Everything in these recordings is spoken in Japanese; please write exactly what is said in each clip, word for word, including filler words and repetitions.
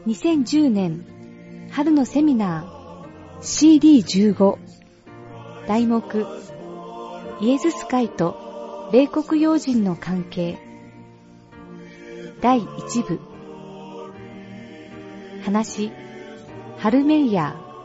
にせんじゅうねん春のセミナー シーディーじゅうご 題目イエズス会と米国要人の関係だいいち部話ハルメイヤー。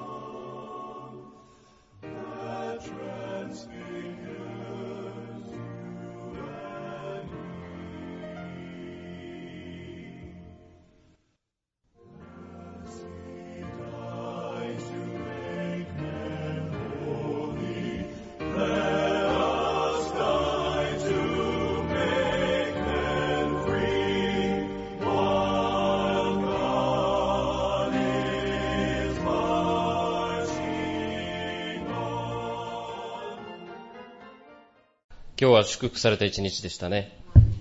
今日は祝福された一日でしたね。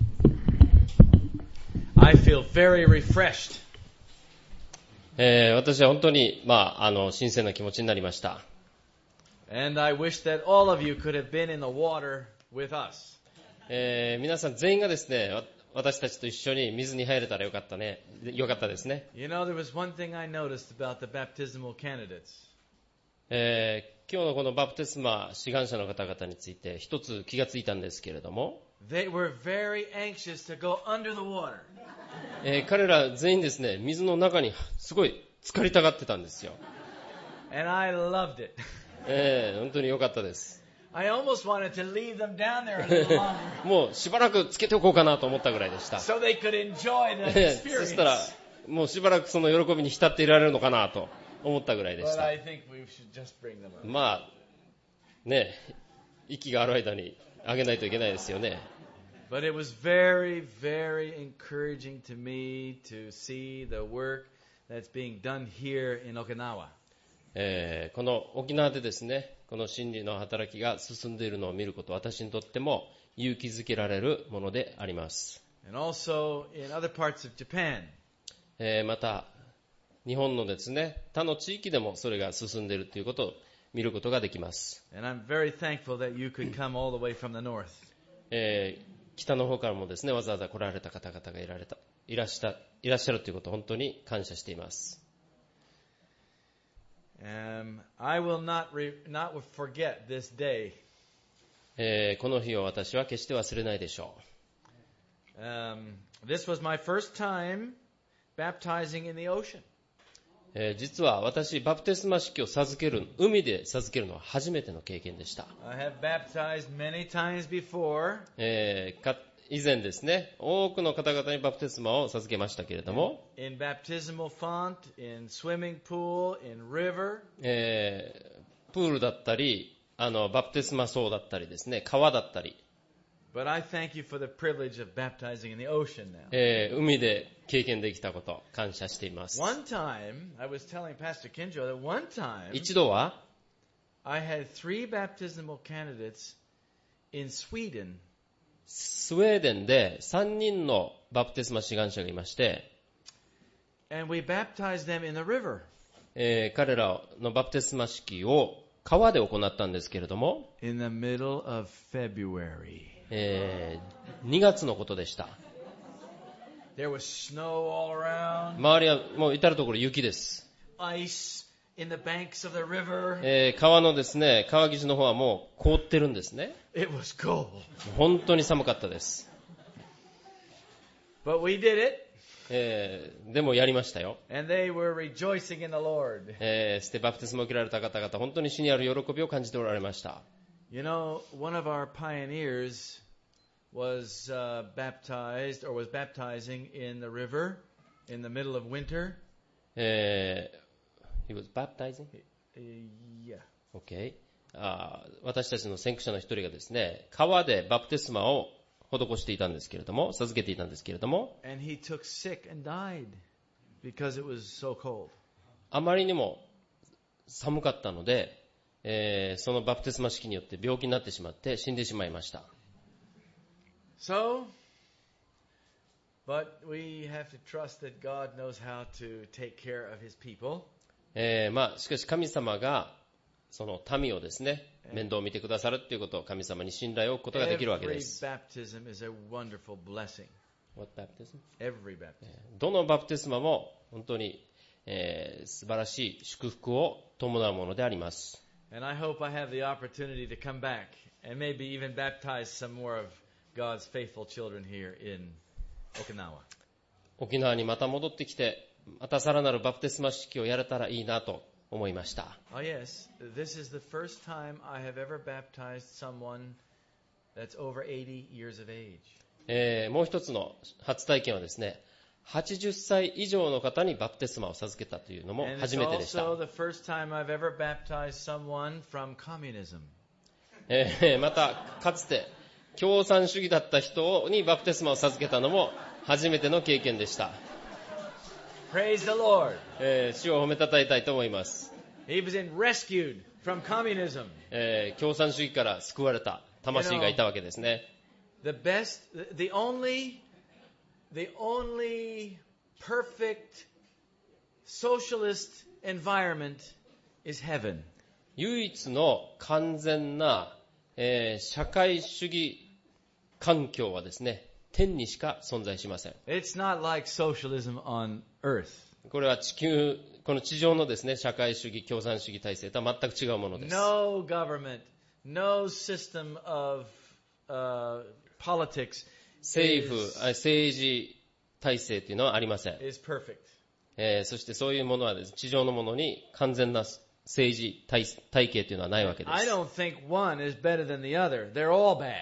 I feel very refreshed. えー、私は本当に、まあ、あの、新鮮な気持ちになりました。 And I wish that all of you could have been in the water with us. えー、皆さん全員がですね、私たちと一緒に水に入れたらよかったね、よかったですね。 You know, there was one thing I noticed about the baptismal candidates. えー、今日のこのバプテスマ志願者の方々について一つ気がついたんですけれども、 They were very anxious to go under the water. えー、彼ら全員ですね、水の中にすごい浸かりたがってたんですよ。 And I loved it. えー、本当に良かったです。 I almost wanted to leave them down there a little longer. もうしばらくつけておこうかなと思ったぐらいでした。 So they could enjoy the えー、そしたら experience. もうしばらくその喜びに浸っていられるのかなと思ったぐらいでし But た。 I think we should just bring them up. まあね、息がある間にあげないといけないですよね。 But it was very, very encouraging to me to see the work that's being done here in Okinawa. えー、この沖縄でですね、この真理の働きが進んでいるのを見ること、私にとっても勇気づけられるものであります。 And also in other parts of Japan. えー、また日本のですね、他の地域でもそれが進んでいるということを見ることができます。 And I'm very thankful that you could come all the way from the north. えー、北の方からもですね、わざわざ来られた方々がいられた、いらした、いらっしゃるということを本当に感謝しています。 Um, I will not, re- not forget this day. えー、この日を私は決して忘れないでしょう。 Um, this was my first time baptizing in the ocean. えー、実は私バプテスマ式を授ける、海で授けるのは初めての経験でした。 I have baptized many times before. えー、か以前ですね、多くの方々にバプテスマを授けましたけれども、 In baptismal font, in swimming pool, in river. えー、プールだったり、あのバプテスマ槽だったりですね、川だったり、 But I thank you for the privilege of baptizing in the ocean now. えー、海で経験できたこと感謝しています。 One time, I was telling Pastor Kinjo that one time 一度は I had three baptismal candidates in Sweden. スウェーデンでさんにんのバプテスマ志願者がいまして、 And we baptized them in the river. えー、彼らのバプテスマ式を川で行ったんですけれども、 In the middle of February. えー、にがつのことでした。 There was snow all around. 周りはもう至るところ雪です。 Ice in the banks of the river. えー、川のですね、川岸の方はもう凍ってるんですね。 It was cold. 本当に寒かったです。 But we did it. えー、でもやりましたよ。 And they were rejoicing in the Lord. えー、してバプテスマを受けられた方々、本当に主にある喜びを感じておられました。 You know, one of our pioneers was uh, baptized or was baptizing in the river in the middle of winter. えー、he was baptizing? Uh, yeah. Okay. あ私たちの先駆者の一人がですね、川でバプテスマを施していたんですけれども、授けていたんですけれども、 And he took sick and died because it was so cold. あまりにも寒かったので、えー、そのバプテスマ式によって病気になってしまって死んでしまいました。 So, but we have to trust that God knows how to take care of his people. えー、まあしかし神様がその民をですね、面倒を見てくださるということを神様に信頼を置くことができるわけです。 Every baptism is a wonderful blessing. What baptism? Every baptism. どのバプテスマも本当に、えー、素晴らしい祝福を伴うものであります。 And I hope I have the opportunity to come back and maybe even baptize some more of God's faithful children here in Okinawa. 沖縄にまた戻ってきて、またさらなるバプテスマ式をやれたらいいなと思いました。 Oh yes, this is the first time I have ever baptized someone that's over eighty years of age. えー、もう一つの初体験はですね、はちじゅっさい以上の方にバプテスマを授けたというのも And it's 初めてでした。 also the first time I've ever baptized someone from communism. えー、またかつて共産主義だった人にバプテスマを授けたのも初めての経験でした。 Praise the Lord. えー、主を褒めたたえたいと思います。 He was in rescued from communism. えー、共産主義から救われた魂がいたわけですね。 The best, the only, the only perfect socialist environment is heaven. 唯一の完全な、えー、社会主義環境はですね、天にしか存在しません。 It's not like socialism on earth. これは地球、この地上のですね、社会主義、共産主義体制とは全く違うものです。 No government, no system of uh, politics 政府、 is, 政治体制というのはありません。 is perfect. えー、そしてそういうものはです、地上のものに完全な政治 体, 体系というのはないわけです。 I don't think one is better than the other. They're all bad.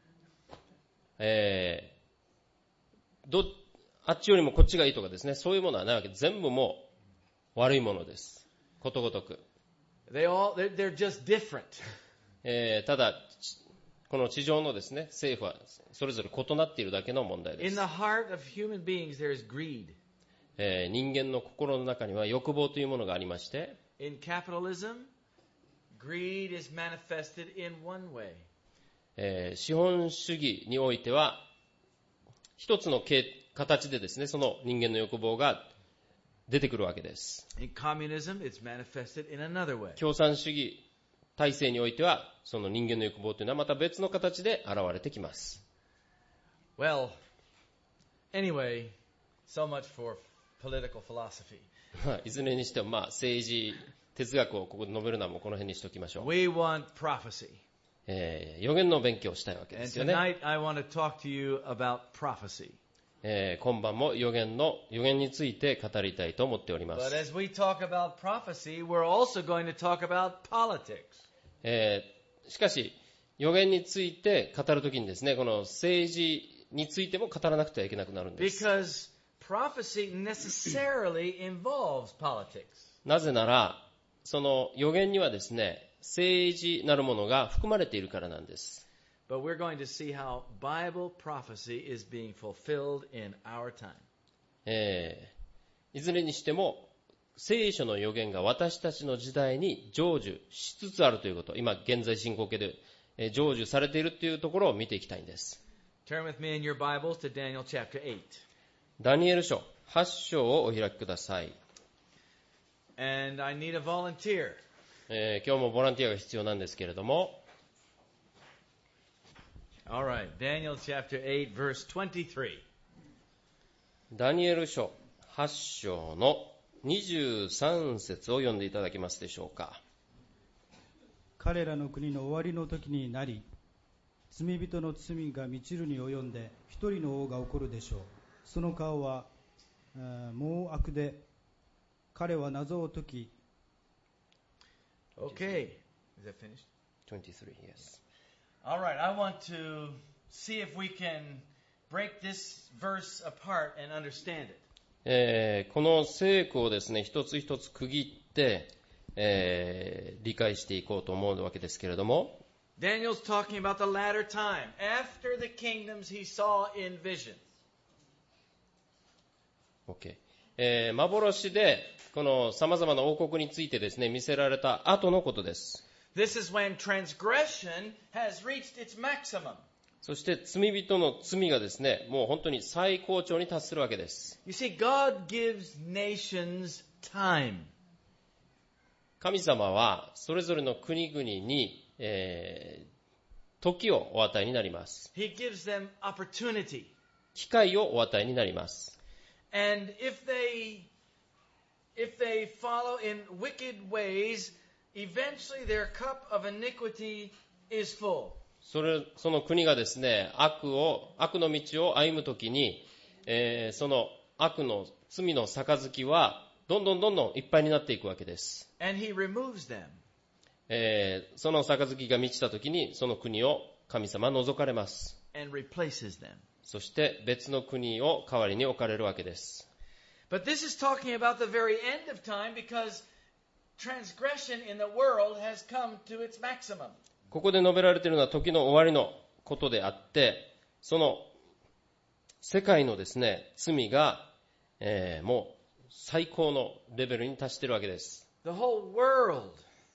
えー、どあっちよりもこっちがいいとかですね、そういうものはないわけです。全部もう悪いものです。ことごとく。 They all, they're, they're just different. えー、ただこの地上のですね、政府はそれぞれ異なっているだけの問題で In す。 the heart of human beings, there is greed. えー、人間の心の中には欲望というものがありまして、 In capitalism, greed is manifested in one way. えー、資本主義においては一つの形でですね、その人間の欲望が出てくるわけです。 In communism, it's manifested in another way. 共産主義体制においてはその人間の欲望というのはまた別の形で現れてきます。 Well, anyway, so much for political philosophy. いずれにしてもまあ政治哲学をここで述べるのはもうこの辺にしておきましょう。 We want prophecy. えー、予言の勉強をしたいわけで And すよね。 tonight I want to talk to you about prophecy. えー、今晩も予言の予言について語りたいと思っておりま But す。 as we talk about prophecy, we're also going to talk about politics. えー、しかし予言について語るときにですね、この政治についても語らなくてはいけなくなるんです。 Because prophecy necessarily involves politics. なぜならその予言にはですね、政治なるものが含まれているからなんです。 But we're going to see how Bible prophecy is being fulfilled in our time. えー、いずれにしても聖書の予言が私たちの時代に成就しつつあるということ、今現在進行形でえー成就されているというところを見ていきたいんです。 Turn with me in your Bibles to Daniel chapter eight. ダニエル書はち章をお開きください。 And I need a volunteer. えー、今日もボランティアが必要なんですけれども、 All right, Daniel chapter eight, verse twenty-three. ダニエル書はち章のにじゅうさん節を読んでいただけますでしょうか。 彼らの国の終わりの時になり、罪人の罪が満ちるに及んで一人の王が起こるでしょう。その顔は猛悪で、彼は謎を解き。 Okay, is that finished? twenty-three, yes. All right, I want to see if we can break this verse apart and understand it. えー、この聖句をですね、一つ一つ区切って、えー、理解していこうと思うわけですけれども、 Daniel's talking about the latter time, after the kingdoms he saw in visions. OK、えー、幻でこの様々な王国についてですね、見せられた後のことです。 This is when transgression has reached its maximum. そして罪人の罪がですね、もう本当に最高潮に達するわけです。 You see, God gives nations time. 神様はそれぞれの国々に、えー、時をお与えになります。 He gives them opportunity. 機会をお与えになります。 And if they, if they follow in wicked ways, eventually their cup of iniquity is full. それ、その国がですね、悪を、悪の道を歩むときに、えー、その悪の罪の杯は、どんどんどんどんいっぱいになっていくわけです。 And he removes them. えー、その杯が満ちたときに、その国を神様は除かれます。 And replaces them. そして別の国を代わりに置かれるわけです。 But this is talking about the very end of time because transgression in the world has come to its maximum. ここで述べられているのは時の終わりのことであって、その世界のですね、罪が、えー、もう最高のレベルに達しているわけです。 The whole world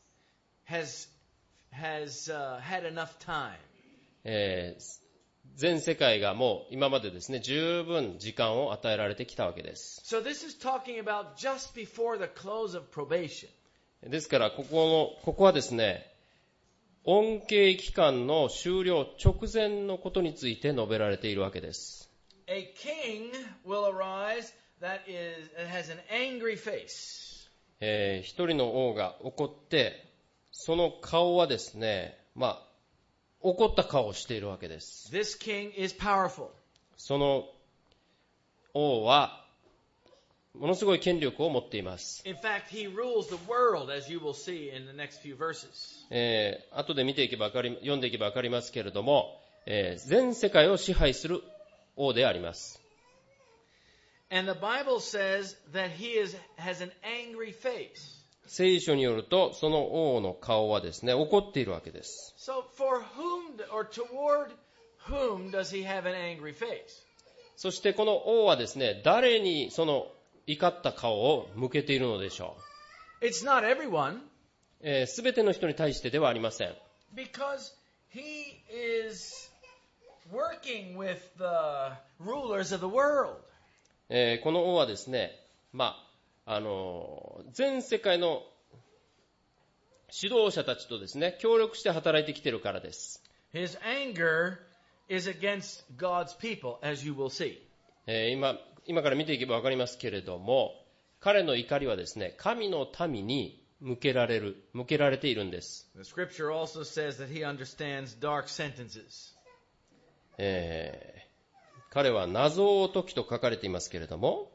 has, has, uh, had enough time. えー全世界がもう今までですね、十分時間を与えられてきたわけです。 So this is talking about just before the close of probation. ですから、ここの、ここはですね、恩恵期間の終了直前のことについて述べられているわけです。 A king will arise that is, that has an angry face. えー、一人の王が怒って、その顔はですね、まあ、怒った顔をしているわけです。 This king is powerful. その王はものすごい権力を持っています。 In fact, he rules the world, as you will see in the next few verses. えー、後で見ていけばわかり、読んでいけばわかりますけれども、えー、全世界を支配する王であります。 And the Bible says that he is, has an angry face. 聖書によると、その王の顔はですね、怒っているわけです。 So for whom or toward whom does he have an angry face? そしてこの王はですね、誰にその怒った顔を向けているのでしょう。It's not everyone. えー、全ての人に対してではありません。 Because he is working with the rulers of the world. えー、この王はですね、まああの全世界の指導者たちとですね、協力して働いてきているからです。 His anger is against God's people, as you will see. えー、今、今から見ていけばわかりますけれども、彼の怒りはですね、神の民に向けられる、向けられているんです。 The scripture also says that he understands dark sentences. えー、彼は謎を解きと書かれていますけれども、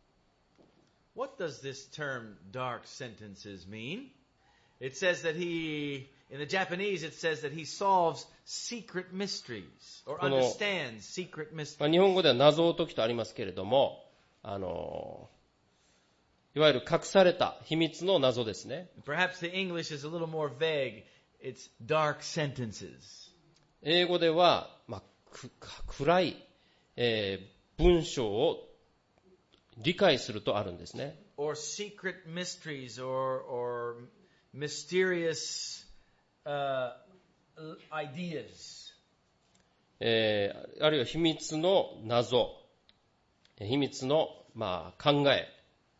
What does this term dark sentences mean? It says that he, in the Japanese, it says that he solves secret mysteries or understands secret mysteries. 日本語では謎を解きとありますけれども、あの、いわゆる隠された秘密の謎ですね。 Perhaps the English is a little more vague. It's dark sentences. 英語では、まあ、く暗い、えー、文章を理解するとあるんですね。 Or secret mysteries or, or mysterious uh, ideas. えー、あるいは秘密の謎、秘密の、まあ、考え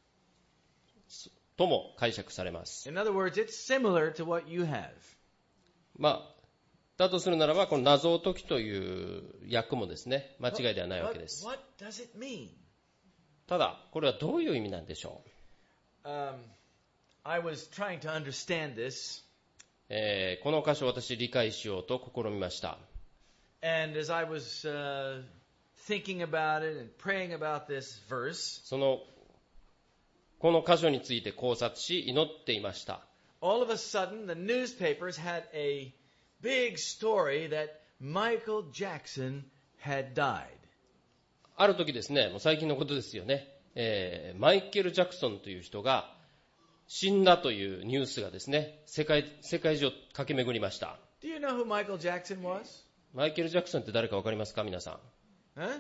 とも解釈されます。 In other words, it's similar to what you have. まあ、だとするならば、この謎を解きという訳もですね、間違いではないわけです。 What, what does it mean? ただ、これはどういう意味なんでしょう、um, I was trying to understand this. えー、この箇所を私理解しようと試みました。 And as I was uh, thinking about it and praying about this verse, そのこの箇所について考察し祈っていました。 All of a sudden, the newspapers had a big story that Michael Jackson had died. ある時ですね、もう最近のことですよね、えー、マイケル・ジャクソンという人が死んだというニュースがですね、世界、世界中を駆け巡りました。 Do you know who Michael Jackson was? マイケル・ジャクソンって誰かわかりますか、皆さん。 Huh?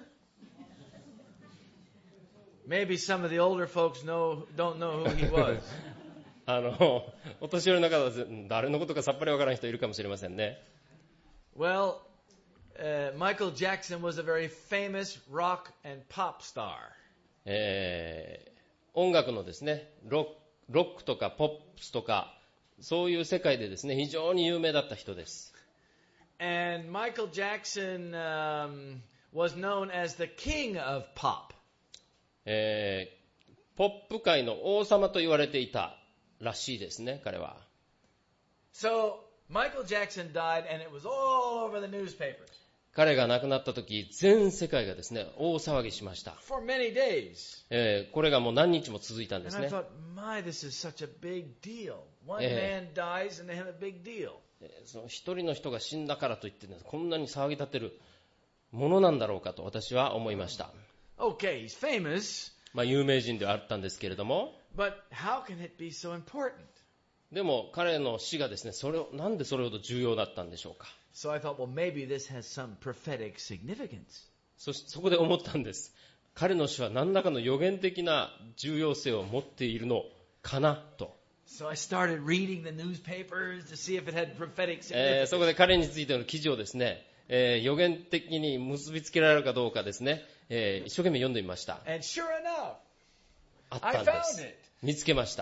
Maybe some of the older folks know, don't know who he was. あの、お年寄りの方は誰のことかさっぱりわからない人いるかもしれませんね。 Well, uh, Michael Jackson was a very famous rock and pop star. えー、音楽のですね、ロック、ロックとかポップスとか、そういう世界でですね、非常に有名だった人です。 And Michael Jackson um, was known as the king of pop. えー、ポップ界の王様と言われていたらしいですね、彼は。 So Michael Jackson died and it was all over the newspapers 彼が亡くなった時、全世界がですね、大騒ぎしました。 for many days. えー、これがもう何日も続いたんです And I ね。 thought, my, this is such a big deal. One Eh. man dies and they have a big deal. えーその一人の人が死んだからといって、ね、こんなに騒ぎ立てるものなんだろうかと私は思いました。 Okay, he's famous, まあ有名人ではあったんですけれども、 but how can it be so important? でも彼の死がですね、それをなんでそれほど重要だったんでしょうか。 So I thought, well, maybe this has some prophetic significance. そしそこで思ったんです。彼の死は何らかの予言的な重要性を持っているのかなと。 So I started reading the newspapers to see if it had prophetic えー significance. そこで彼についての記事をですね、えー予言的に結びつけられるかどうかですね、えー一生懸命読んでみました。 And sure enough, あった I んで found す。 it. 見つけました。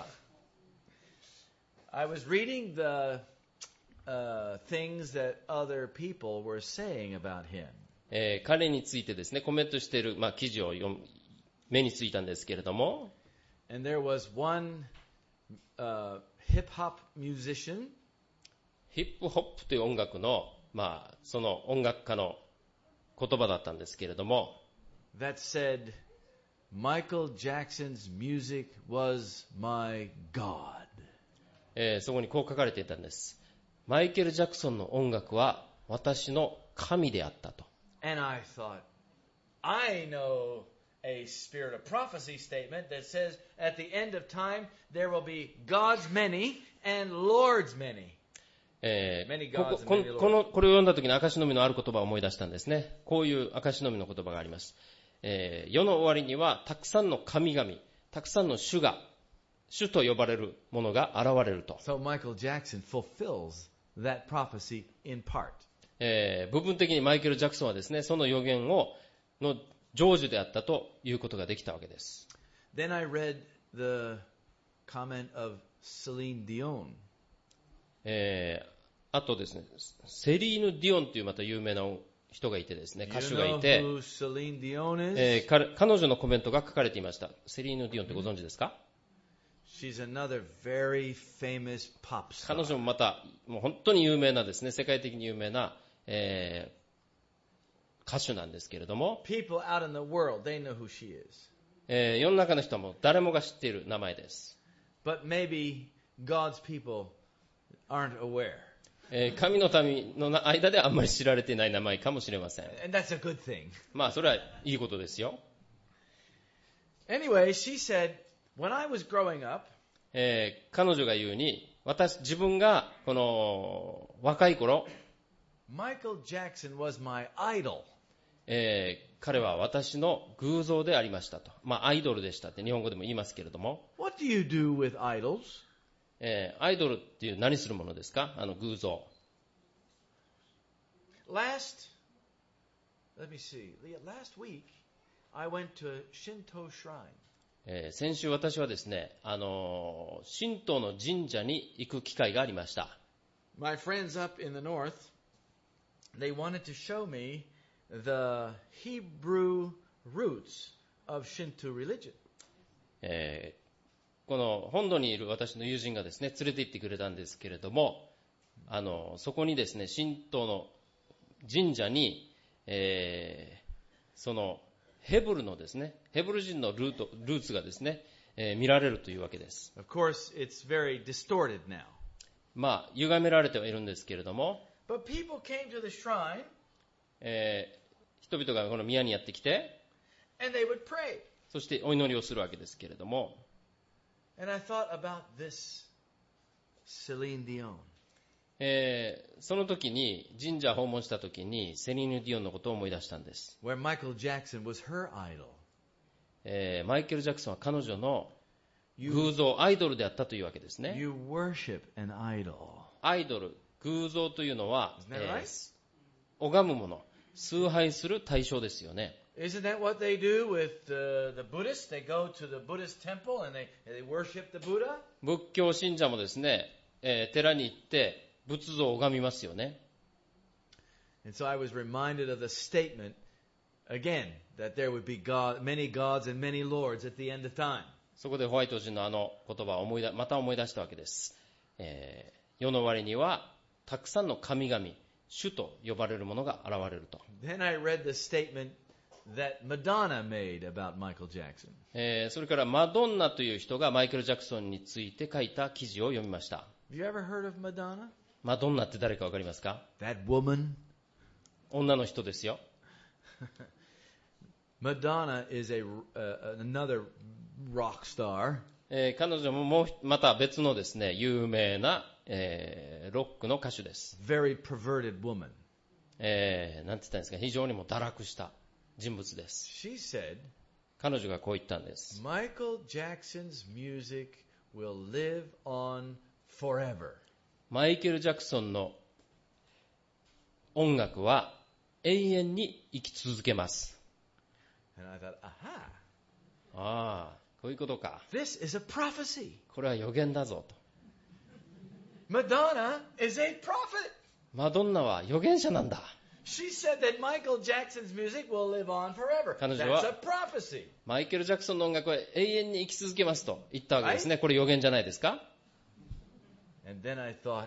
I was reading the uh, things that other people were saying about him. えー彼についてですね、コメントしている、まあ、記事を読む目についたんですけれども、 And there was one uh, hip-hop musician ヒップホップという音楽の、まあ、その音楽家の言葉だったんですけれども、 that said, Michael Jackson's music was my God. えーそこにこう書かれていたんです。マイケル・ジャクソンの音楽は私の神であったと。 And I thought, I know a spirit of prophecy statement that says at the end of time there will be God's many and Lord's many. えー Many こ gods こ and こ many のこ lords. のこれを読んだ時に証しの実のある言葉を思い出したんですね。こういう証しの実の言葉があります。えー世の終わりにはたくさんの神々、たくさんの主が、主と呼ばれるものが現れると。 So Michael Jackson fulfills that prophecy in part. えー部分的にマイケル・ジャクソンはですね、その予言をの成就であったということができたわけです。 Then I read the comment of Celine Dion. えーあとですね、セリーヌ・ディオンというまた有名な人がいてですね、 You 歌手が know いて、 who Celine Dion is? えー彼彼女のコメントが書かれていました。セリーヌ・ディオンってご存知ですか？ She's another very famous pop 彼 star. 女もまたもう本当に有名なですね、世界的に有名な、えー歌手なんですけれども、 People out in the world, they know who she is. えー世の中の人はもう誰もが知っている名前です。 But maybe God's people aren't aware. えー神の民の間ではあんまり知られていない名前かもしれません。 And that's a good thing. まあそれはいいことですよ。 Anyway, she said, when I was growing up, えー彼女が言うに、私自分がこの若い頃、 Michael Jackson was my idol. えー彼は私の偶像でありましたと。まあアイドルでしたって日本語でも言いますけれども、 What do you do with idols? えーアイドルっていう何するものですか？あの偶像。 Last, let me see, last week, I went to a Shinto shrine. えー先週私はですね、あのー神道の神社に行く機会がありました。 My friends up in the north, they wanted to show me the Hebrew roots of Shinto religion. えーこの本土にいる私の友人がですね、連れて行ってくれたんですけれども、あのそこにですね、神道の神社に、えーそのヘブルのですね、ヘブル人のルートルーツがですね、えー見られるというわけです。 Of course, it's very distorted now. まあ歪められてはいるんですけれども、 But people came to the shrine えー人々がこの宮にやってきて、 and they would pray. そしてお祈りをするわけですけれども、 And I thought about this Celine Dion. えーその時に神社を訪問した時にセリーヌ・ディオンのことを思い出したんです。 Where Michael Jackson was her idol. えーマイケル・ジャクソンは彼女の You, 偶像、アイドルであったというわけですね。 you worship an idol. アイドル、偶像というのは、 Isn't that right? えー拝むもの、崇拝する対象ですよね。 Isn't that what they do with the, the Buddhists? They go to the Buddhist temple and they, they worship the Buddha? 仏教信者もですね、えー寺に行って仏像を拝みますよね。 And so I was reminded of the statement again, that there would be God, many gods and many lords at the end of time. そこでホワイト人のあの言葉を思い出また思い出したわけです、えー、世の終わりにはたくさんの神々、主と呼ばれるものが現れると。 Then I read the statement that Madonna made about Michael Jackson. えー、それからマドンナという人がマイケル・ジャクソンについて書いた記事を読みました。 Have you ever heard of Madonna? マドンナって誰かわかりますか？ That woman. 女の人ですよ。 Madonna is a, uh, another rock star. えー、彼女ももうまた別のですね、有名な、えー、ロックの歌手です。 Very perverted woman. えー、なんて言ったんですか、非常にも堕落した人物です。 She said, 彼女がこう言ったんです。 Michael Jackson's music will live on forever. マイケル・ジャクソンの音楽は永遠に生き続けます。 And I thought, aha, ああ、こういうことか。 this is a prophecy. これは予言だぞと。 Madonna is a prophet. マドンナは預言者なんだ。 She said that Michael Jackson's music will live on forever. 彼女は That's a prophecy. マイケル・ジャクソンの音楽は永遠に生き続けますと言ったわけですね。これ予言じゃないですか？ And then I thought,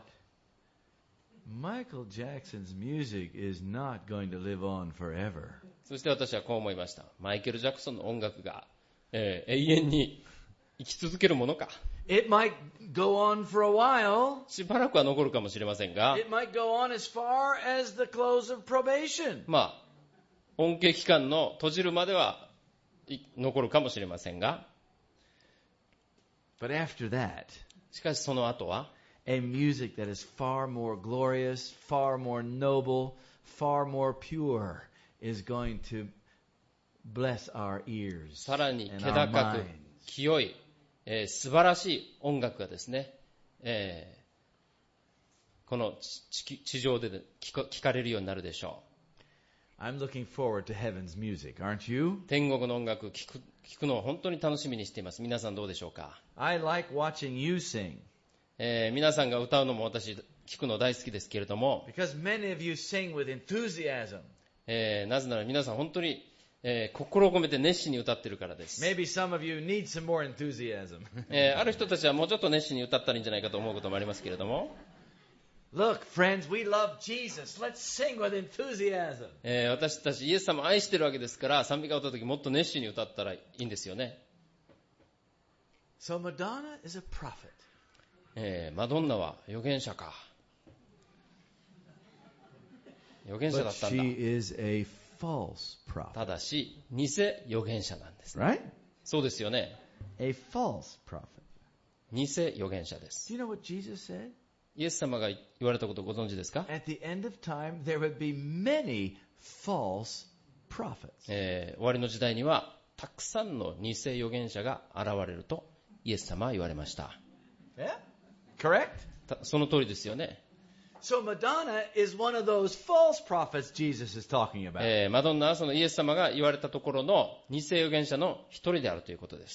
Michael Jackson's music is not going to live on forever. そして私はこう思いました。マイケル・ジャクソンの音楽が、えー、永遠に生き続けるものか。 It might go on for a while. しばらくは残るかもしれませんが、 It might go on as far as the close of probation. まあ、恩恵期間の閉じるまではい残るかもしれませんが、 But after that, しかしその後は、 a music that is far more glorious, far more noble, far more pure is going to bless our ears さらに and 気 our 高く minds. 清い、えー、素晴らしい音楽がですね、えー、この地、地上で聞か、聞かれるようになるでしょう。 I'm looking forward to heaven's music, aren't you? 天国の音楽聞く、聞くのを本当に楽しみにしています。皆さんどうでしょうか？ I like watching you sing えー、皆さんが歌うのも私聞くの大好きですけれども、 because many of you sing with enthusiasm. えー、なぜなら皆さん本当に、えー、心を込めて熱心に歌ってるからです。 Maybe some of you need some more enthusiasm. えー、ある人たちはもうちょっと熱心に歌ったらいいんじゃないかと思うこともありますけれども、 Look, friends, we love Jesus. Let's sing with enthusiasm. えー、私たちイエス様を愛してるわけですから、賛美歌を歌うときもっと熱心に歌ったらいいんですよね。 So Madonna is a prophet. えー、マドンナは預言者か。預言者だ But ったんだ。 she is a false た prophet. だし、偽預言者なんですね。 Right? そうですよね。 A false prophet. 偽預言者です。 Do you know what Jesus said? イエス様が言われたことをご存知ですか？ At the end of time, there would be many false prophets. えー、終わりの時代にはたくさんの偽預言者が現れるとイエス様は言われました。 Yeah? Correct? たその通りですよね。 So Madonna is one of those false prophets Jesus is talking about. えー、マドンナはそのイエス様が言われたところの偽預言者の一人であるということです。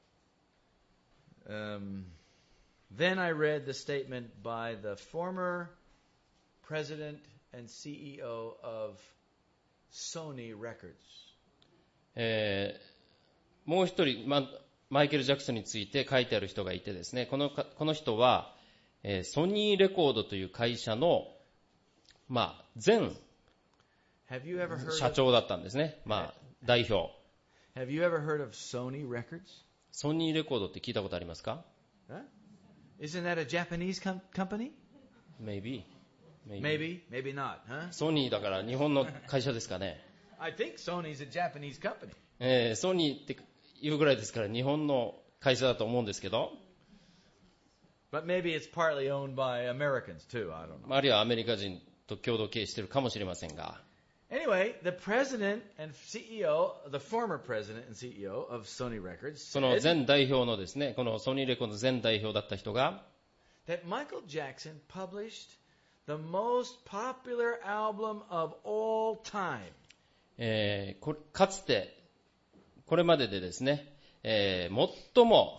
Um, then I read the statement by the former president and C E O of Sony Records. えー、もう一人、ま、マイケル・ジャクソンについて書いてある人がいてですね、このか、この人は、えー、ソニーレコードという会社の、まあ、前 Have you ever heard 社 of, 長だったんですね。まあ、代表。 Have you ever heard of Sony Records? ソニーレコードって聞いたことありますか？ Huh? Isn't that a Japanese com- company? Maybe. Maybe. Maybe, maybe not, huh? ソニーだから日本の会社ですかね。 I think Sony's a Japanese company. えー、ソニーっていうぐらいですから日本の会社だと思うんですけど、 But maybe it's partly owned by Americans too, I don't know. あるいはアメリカ人と共同経営しているかもしれませんが、 Anyway, the president and C E O, the former president and C E O of Sony Records その said 前代表のですね、このソニーレコードの前代表だった人が、 that Michael Jackson published the most popular album of all time. えー、こかつてこれまででですね、えー、最も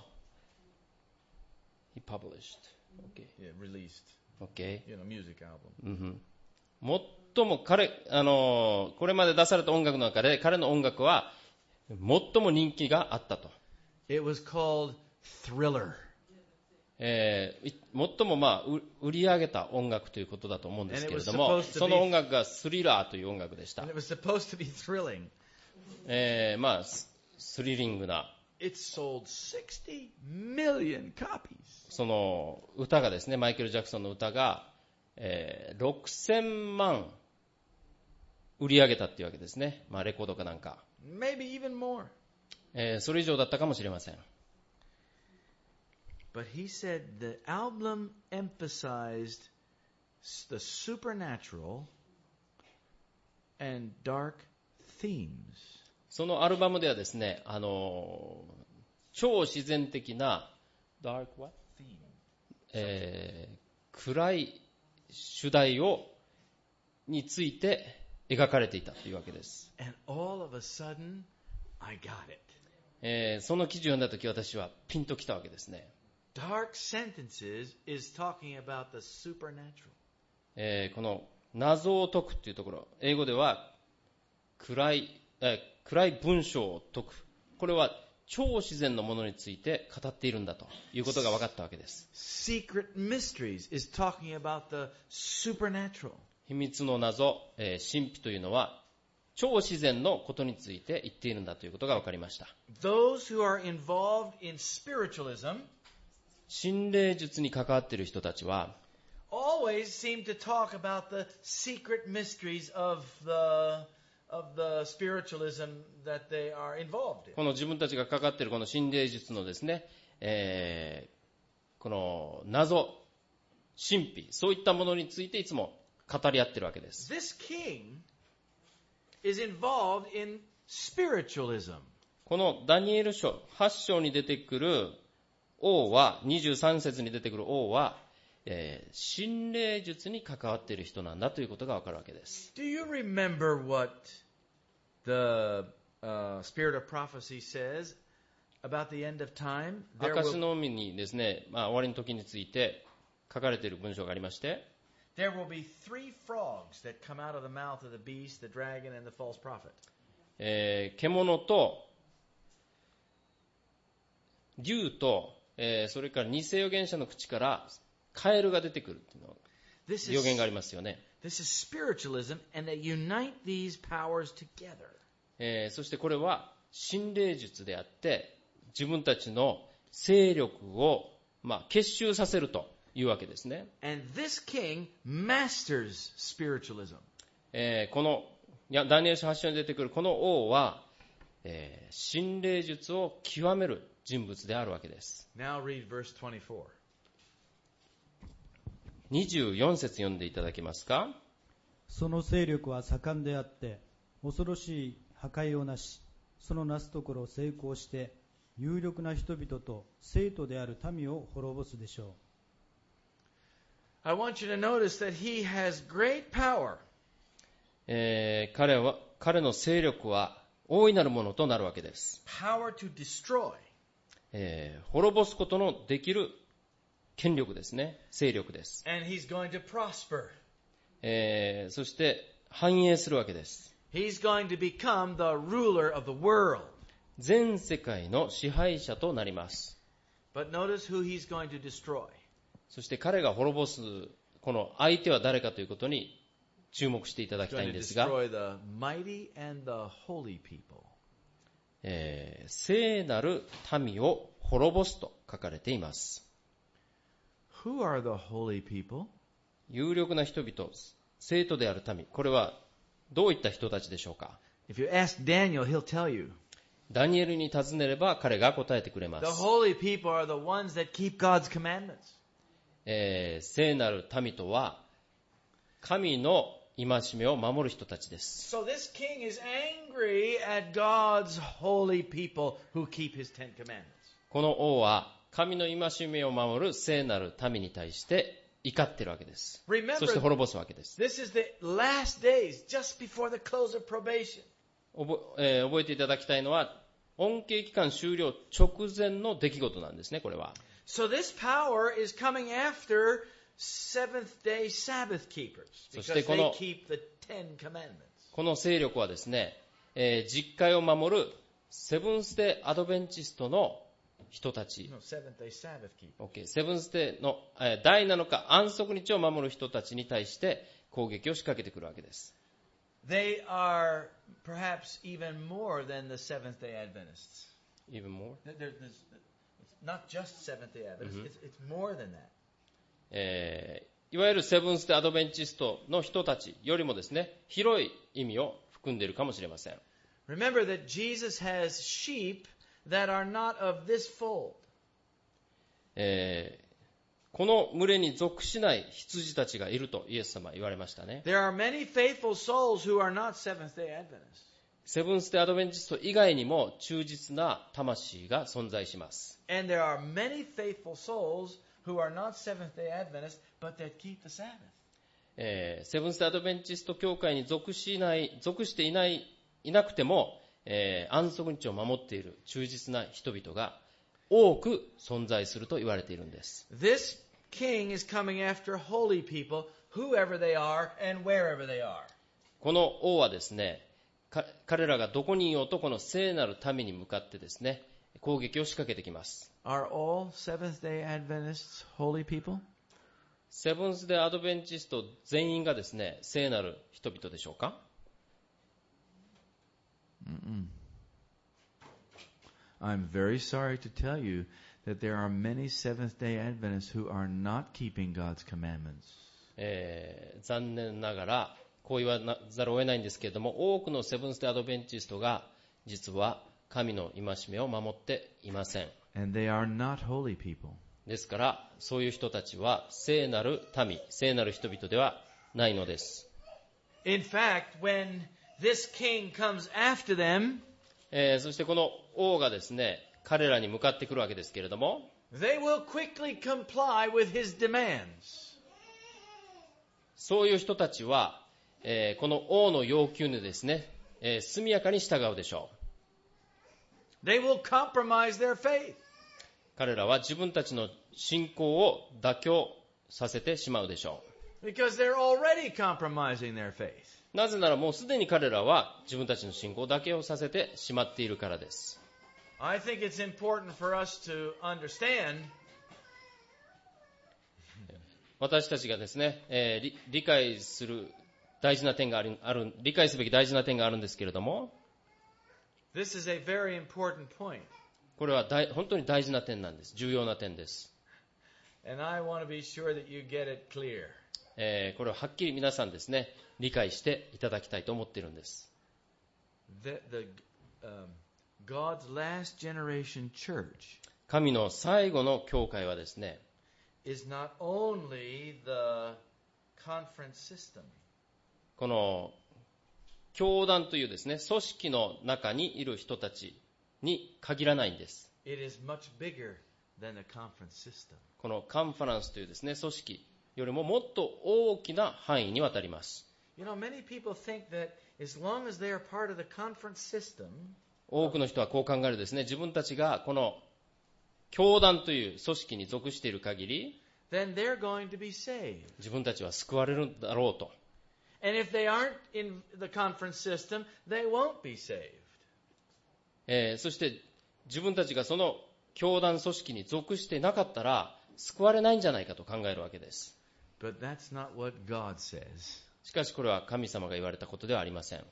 he published, okay, Yeah, released, okay, you know, music album. うんうん、 最も彼、あの、これまで出された音楽の中で彼の音楽は最も人気があったと。 It was called Thriller. えー、最もまあ売り上げた音楽ということだと思うんですけれども、 And it was supposed to be- その音楽がスリラーという音楽でした。 And it was supposed to be thrilling. えー、まあススリリングな It sold sixty million copies. その歌がですね、マイケル・ジャクソンの歌が、えー、ろくせんまん売り上げたっていうわけですね。まあレコードかなんか、 Maybe even more. えー、それ以上だったかもしれません。 But he said the album emphasized the supernatural and dark themes. そのアルバムではですね、あのー超自然的な Dark what? えー、暗い主題をについて描かれていたというわけです。 And all of a sudden, I got it. えー、その記事を読んだとき私はピンときたわけですね。 Dark Sentences is talking about the supernatural. えー、この謎を解くというところ、英語では暗い、えー、暗い文章を解く、これは超自然のものについて語っているんだということが分かったわけです。 Secret Mysteries is talking about the supernatural. 秘密の謎、えー、神秘というのは超自然のことについて言っているんだということが分かりました。 Those who are involved in spiritualism 心霊術に関わっている人たちは always seem to talk about the secret mysteries of the of the spiritualism that they are involved in. この自分たちが関わっているこの心霊術のですね、えー、この謎、神秘、そういったものについていつも語り合っているわけです。 This king is involved in spiritualism. このダニエル書はち章に出てくる王は、にじゅうさん節に出てくる王は、えー、心霊術に関わっている人なんだということがわかるわけです。 Do you remember what the uh, spirit of prophecy says about the end of time? There 証 will, の海にですね、まあ、終わりの時について書かれている文章がありまして、 there will be three frogs that come out of the mouth of the beast, the dragon, and the false prophet. えー、獣と竜と、えー、それから偽預言者の口からカエルが出てくるっていうの This 予 is, 言がありますよね。 this is spiritualism, and they unite these powers together. えー、そしてこれは心霊術であって自分たちの勢力を、まあ、結集させるというわけですね。 And this king masters spiritualism. えー、このいやダニエル書はち章に出てくるこの王は、えー、心霊術を極める人物であるわけです。 Now read verse twenty-four. にじゅうよん節読んでいただけますか。 その勢力は盛んであって恐ろしい破壊をなし、そのなすところを成功して有力な人々と生徒である民を滅ぼすでしょう。 I want you to notice that he has great power. えー、彼は彼の勢力は大いなるものとなるわけです。 Power to destroy. えー、滅ぼすことのできる権力ですね、勢力です。 And he's going to prosper. えー、そして繁栄するわけです。 He's going to become the ruler of the world. 全世界の支配者となります。 But notice who he's going to destroy. そして彼が滅ぼすこの相手は誰かということに注目していただ He's きたい going ん to ですが、 destroy the mighty and the holy people. えー、聖なる民を滅ぼすと書かれています。 Who are the holy people? 有力な人々、聖徒である民、これはどういった人たちでしょうか。 If you ask Daniel, he'll tell you. ダニエルに尋ねれば彼が答えてくれま The す。 holy people are the ones that keep God's commandments. えー、聖なる民とは神の戒めを守る人たちです。 So this king is angry at God's holy people who keep his Ten Commandments. この王は神の戒めを守る聖なる民に対して怒っているわけです。 Remember, そして滅ぼすわけです。 this is the last days, just before the close of probation. 覚えー覚えていただきたいのは恩恵期間終了直前の出来事なんですね、これは。 So this power is coming after seventh day Sabbath keepers, そし because てこ they の keep the Ten Commandments. この勢力はですね、えー実戒を守るセブンスデーアドベンチストの人たち、 No, seventh day Sabbath keepers. OK、セブンスデーの、えー第なのか安息日を守る人たちに対して攻撃を仕掛けてくるわけです。 They are perhaps even more than the Seventh day Adventists. Even more? There- there- there's- It's not just Seventh day Adventists, Mhm. it's, it's more than that. えーいわゆるセブンスデーアドベンチストの人たちよりもですね、広い意味を含んでいるかもしれません。 Remember that Jesus has sheep that are not of this fold. えーこの群れに属しない羊たちがいるとイエス様は言われましたね。 There are many faithful souls who are not Seventh day Adventists. セブンスデーアドベンチスト以外にも忠実な魂が存在します。 And there are many faithful souls who are not Seventh day Adventists, but that keep the Sabbath. えーセブンスデーアドベンチスト教会に属しない属していないいなくても、えー安息日を守っている忠実な人々が多く存在すると言われているんです。 This king is coming after holy people, whoever they are and wherever they are. この王はですね、か彼らがどこにいようとこの聖なる民に向かってですね、攻撃を仕掛けてきます。 Are all Seventh day Adventists holy people? セブンスデーアドベンチスト全員がですね、聖なる人々でしょうか？ I'm very sorry to tell you that there are many Seventh day Adventists who are not keeping God's commandments. えー残念ながらこう言わざるを得ないんですけれども、多くのセブンスデーアドベンチストが実は神の戒めを守っていません。 And they are not holy people. ですからそういう人たちは聖なる民、聖なる人々ではないのです。 In fact, when this king comes after them, えーそしてこの王がですね、彼らに向かってくるわけですけれども、 they will quickly comply with his demands. そういう人たちは、えーこの王の要求にですね、えー速やかに従うでしょう。 They will compromise their faith. 彼らは自分たちの信仰を妥協させてしまうでしょ Because they're already compromising their faith. う。なぜならもうすでに彼らは自分たちの信仰を妥協させてしまっているからです。 I think it's important for us to understand 私たちがですね、えー理理解する大事な点がある、ある、理解すべき大事な点があるんですけれども、 this is a very important point. これは大本当に大事な点なんです。重要な点です。 And I want to be sure that you get it clear. えーこれをはっきり皆さんですね、理解していただきたいと思っているんです。 The, the, um, God's last generation church 神の最後の教会はですね、 is not only the conference system. この教団というですね、組織の中にいる人たちに限らないんです。 It is much bigger than the conference system. このカンファランスというですね、組織よりももっと大きな範囲にわたります。 You know, many people think that as long as they are part of the conference system, 多くの人はこう考えるですね、自分たちがこの教団という組織に属している限り、 then they're going to be saved. 自分たちは救われるんだろうと。 And if they aren't in the conference system, they won't be saved. えーそして自分たちがその教団組織に属してなかったら救われないんじゃないかと考えるわけです。 But that's not what God says. しかしこれは神様が言われたことではありません。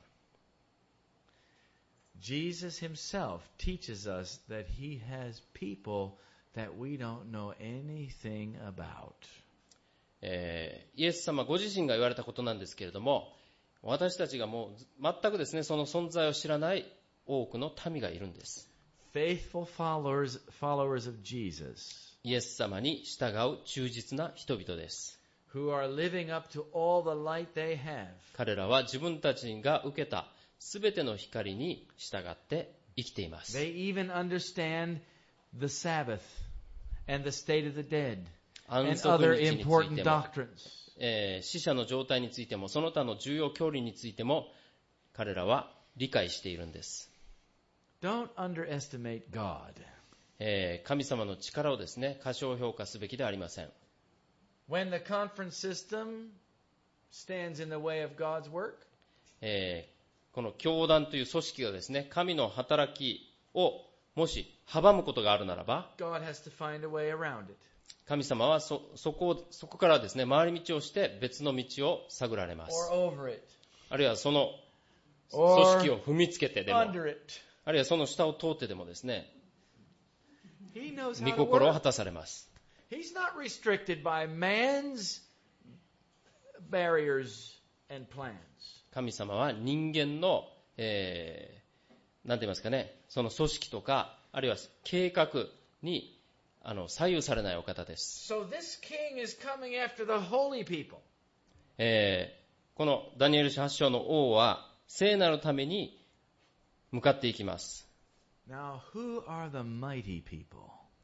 Jesus himself teaches us that he has people that we don't know anything about. えーイエス様ご自身が言われたことなんですけれども、私たちがもう全くですね、その存在を知らない多くの民がいるんです。 Faithful followers, followers of Jesus, イエス様に従う忠実な人々です。 who are living up to all the light they have. 彼らは自分たちが受けたすべての光に従って生きています。 They even understand the Sabbath and the state of the dead 安 and 息 other 日につい important ても、 doctrines. えー死者の状態についても、その他の重要教理についても彼らは理解しているんです。 Don't underestimate God. えー神様の力をですね、過小評価すべきではありません。 When the conference system stands in the way of God's work, えー、この教団という組織がですね、神の働きをもし阻むことがあるならば、 God has to find a way around it. 神様は そ, そ, こそこからですね、回り道をして別の道を探られま Or す。 over it. あるいはその組 Or 織を踏みつけてでも、 under it. あるいはその下を通ってでもですね、 He knows 御 how to 心を work. 果たされます。 He's not restricted by man's barriers and plans. 神様は人間の、えー、なんて言いますかね、その組織とか、あるいは計画にあの左右されないお方です。 So this king is coming after the holy people. えー、このダニエル書はち章の王は聖なるために向かっていきます。 Now, who are the mighty people?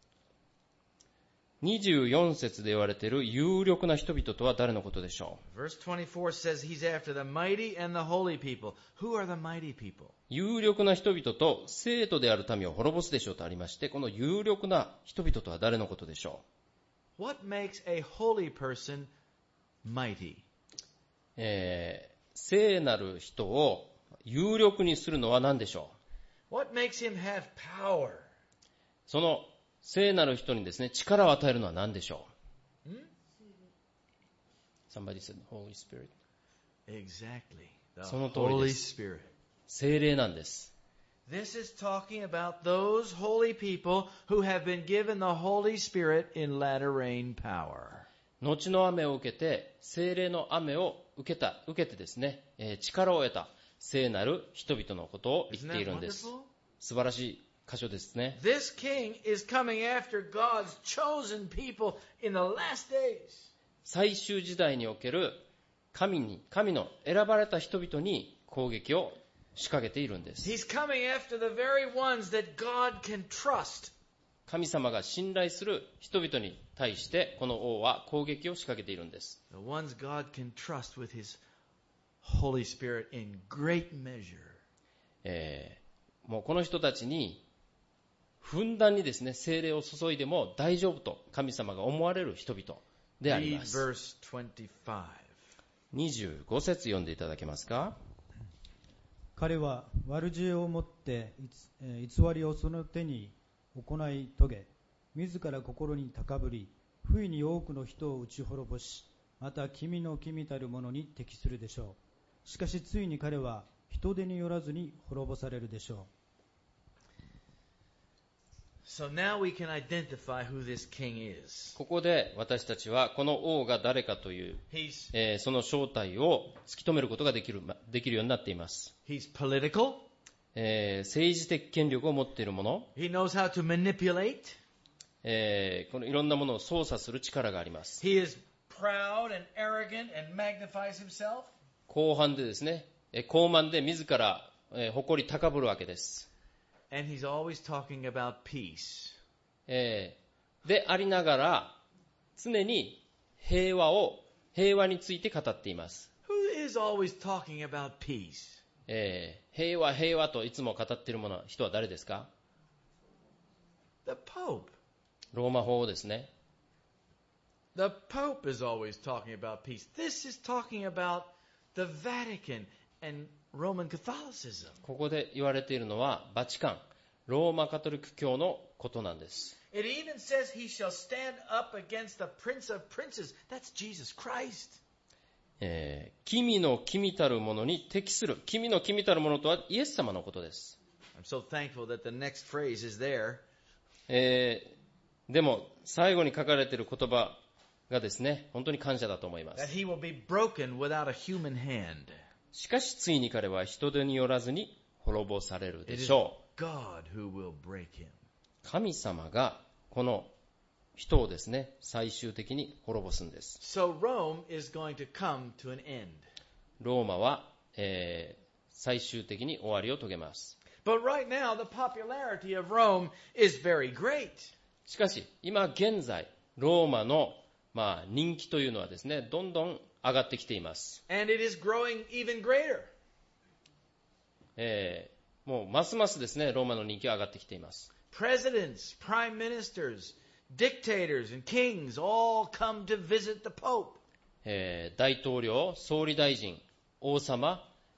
にじゅうよん節で言われている有力な人々とは誰のことでしょう。 Verse twenty-four says he's after the mighty and the holy people. Who are the mighty people? 有力な人々と聖徒である民を滅ぼすでしょうとありまして、この有力な人々とは誰のことでしょう。 What makes a holy person mighty? えー、聖なる人を有力にするのは何でしょう。 What makes him have power? その聖なる人にですね、力を与えるのは何でしょう。 Hmm? Somebody said Holy Spirit. Exactly. The その通り Holy です。 Spirit. 聖霊なんです。 This is talking about those holy people who have been given the Holy Spirit in latter rain power. 後の雨を受けて、聖霊の雨を受けた、受けてですね、えー力を得た聖なる人々のことを言 Isn't ってい that るんです。 wonderful? 素晴らしい箇所ですね。 This king is coming after God's chosen people in the last days. 最終時代における神に、神の選ばれた人々に攻撃を仕掛けているんです。 He's coming after the very ones that God can trust. 神様が信頼する人々に対してこの王は攻撃を仕掛けているんです。 The ones God can trust with His Holy Spirit in great measure. えー、もうこの人たちにふんだんにですね、聖霊を注いでも大丈夫と神様が思われる人々であり Read ます。 verse twenty-five. にじゅうご節読んでいただけますか。 彼は悪知恵をもって偽りをその手に行い遂げ、自ら心に高ぶり、不意に多くの人を打ち滅ぼし、また君の君たる者に適するでしょう。しかしついに彼は人手によらずに滅ぼされるでしょう。 So now we can identify who this king is. ここで私たちはこの王が誰かという、 He's えーその正体を突き止めることができる、できるようになっています。 he's political. えー政治的権力を持っている者、 He knows how to manipulate. えーこのいろんなものを操作する力があります。 He is proud and arrogant and magnifies himself. 後半でですね、えー高慢で自ら、えー誇り高ぶるわけです。 And he's always talking about peace. えーでありながら常に平和を平和について語っています。 Who is always talking about peace? えー平和平和といつも語っているもの人は誰ですか。 The Pope. ローマ法ですね。 The Pope is always talking about peace. This is talking about the Vatican and Roman Catholicism. ここで言われているのはバチカン、ローマカトリック教のことなんです。 It even says he shall stand up against the Prince of Princes. That's Jesus Christ. えー君の君たるものに適する。君の君たるものとはイエス様のことです。 I'm so thankful that the next phrase is there. えーでも最後に書かれている言葉がですね、本当に感謝だと思いま That す。 he will be broken without a human hand. しかしついに彼は人手によらずに滅ぼされる It で is しょう。 God who will break him. 神様がこの人をですね、最終的に滅ぼすんです。 So Rome is going to come to an end. ローマは、えー最終的に終わりを遂げます。 But right now, the popularity of Rome is very great. しかし今現在ローマの、まあ、人気というのはですね、どんどん上がってきています。 And it is growing even greater. えーもうますますですね、ローマの人気は上がってきています。 Presidents, prime ministers, dictators, and kings all come to visit the Pope. えー大統領、総理大臣、王様、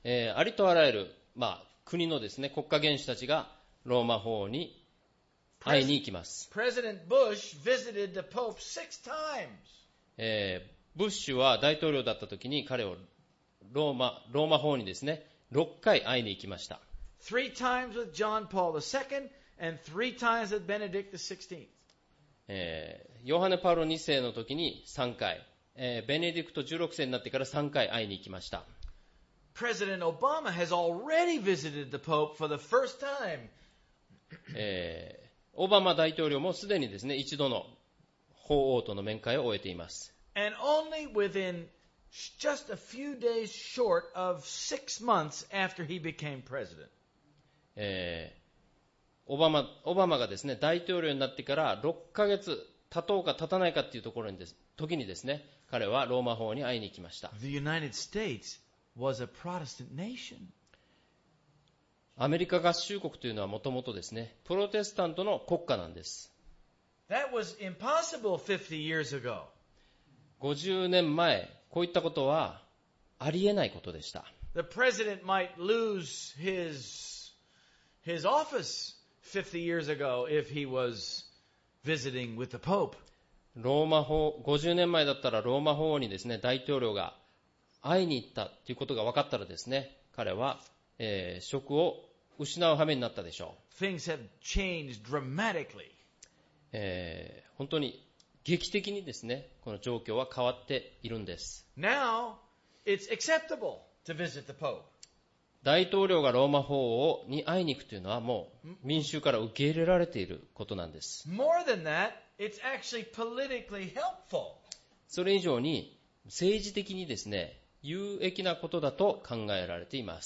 えー、ありとあらゆる、まあ、国のですね、国家元首たちがローマ法王に会いに行きます。 President Bush visited the Pope six times. えー、ブッシュは大統領だった時に彼をローマ、ローマ法王にですね、ろっかい会いに行きました。 Three times with John Paul the Second and three times with Benedict the Sixteenth. えー、ヨハネ・パウロに世の時にさんかい、えー、ベネディクトじゅうろく世になってからさんかい会いに行きました。 President Obama has already visited the Pope for the first time. えー、オバマ大統領もすでにですね、一度の法王との面会を終えています。 And only within just a few days short of six months after he became president. えーオバマ、オバマがですね、大統領になってからろっかげつ経とうか経たないかっていうところにです、時にですね、彼はローマ法王に会いに行きました。 The United States was a Protestant nation. アメリカ合衆国というのはもともとですね、プロテスタントの国家なんです。 That was impossible fifty years ago. ごじゅうねんまえ、こういったことはありえないことでした。 The president might lose his, his office fifty years ago if he was visiting with the Pope. ローマ法、ごじゅうねんまえだったらローマ法王にですね、大統領が会いに行ったということが分かったらですね、彼は、えー、職を失う羽目になったでしょう。 Things have changed dramatically. えー、本当に劇的にですね、この状況は変わっているんです。 Now, it's acceptable to visit the Pope. 大統領がローマ法王に会いに行くというのはもう民衆から受け入れられていることなんです。 More than that, it's actually politically helpful. それ以上に政治的にですね、有益なことだと考えられています。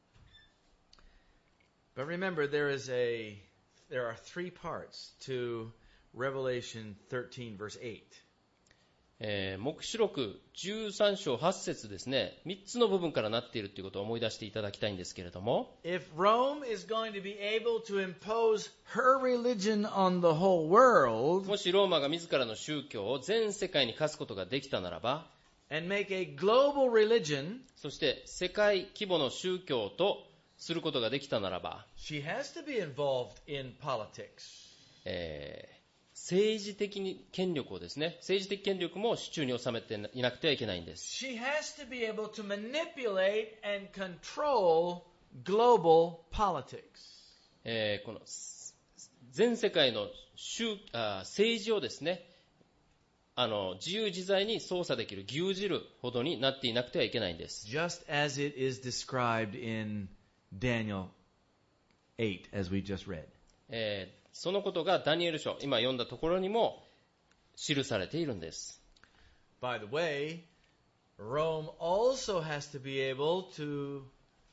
But remember, there is a, there are three parts to Revelation thirteen, verse eight. えー、黙示録じゅうさん章はち節ですね、みっつの部分からなっているということを思い出していただきたいんですけれども、 If Rome is going to be able to impose her religion on the whole world もしローマが自らの宗教を全世界に課すことができたならば、 and make a global religion, そして世界規模の宗教とすることができたならば、 she has to be involved in politics. えー政治的に権力をですね、政治的権力も手中に収めていなくてはいけないんです。 She has to be able to manipulate and control global politics. えー、この全世界の宗あ政治をですね、あの自由自在に操作できる、牛耳るほどになっていなくてはいけないんです。 Just as it is described in Daniel eight, as we just read. えーそのことがダニエル書、今読んだところにも記されているんです。 By the way, Rome also has to be able to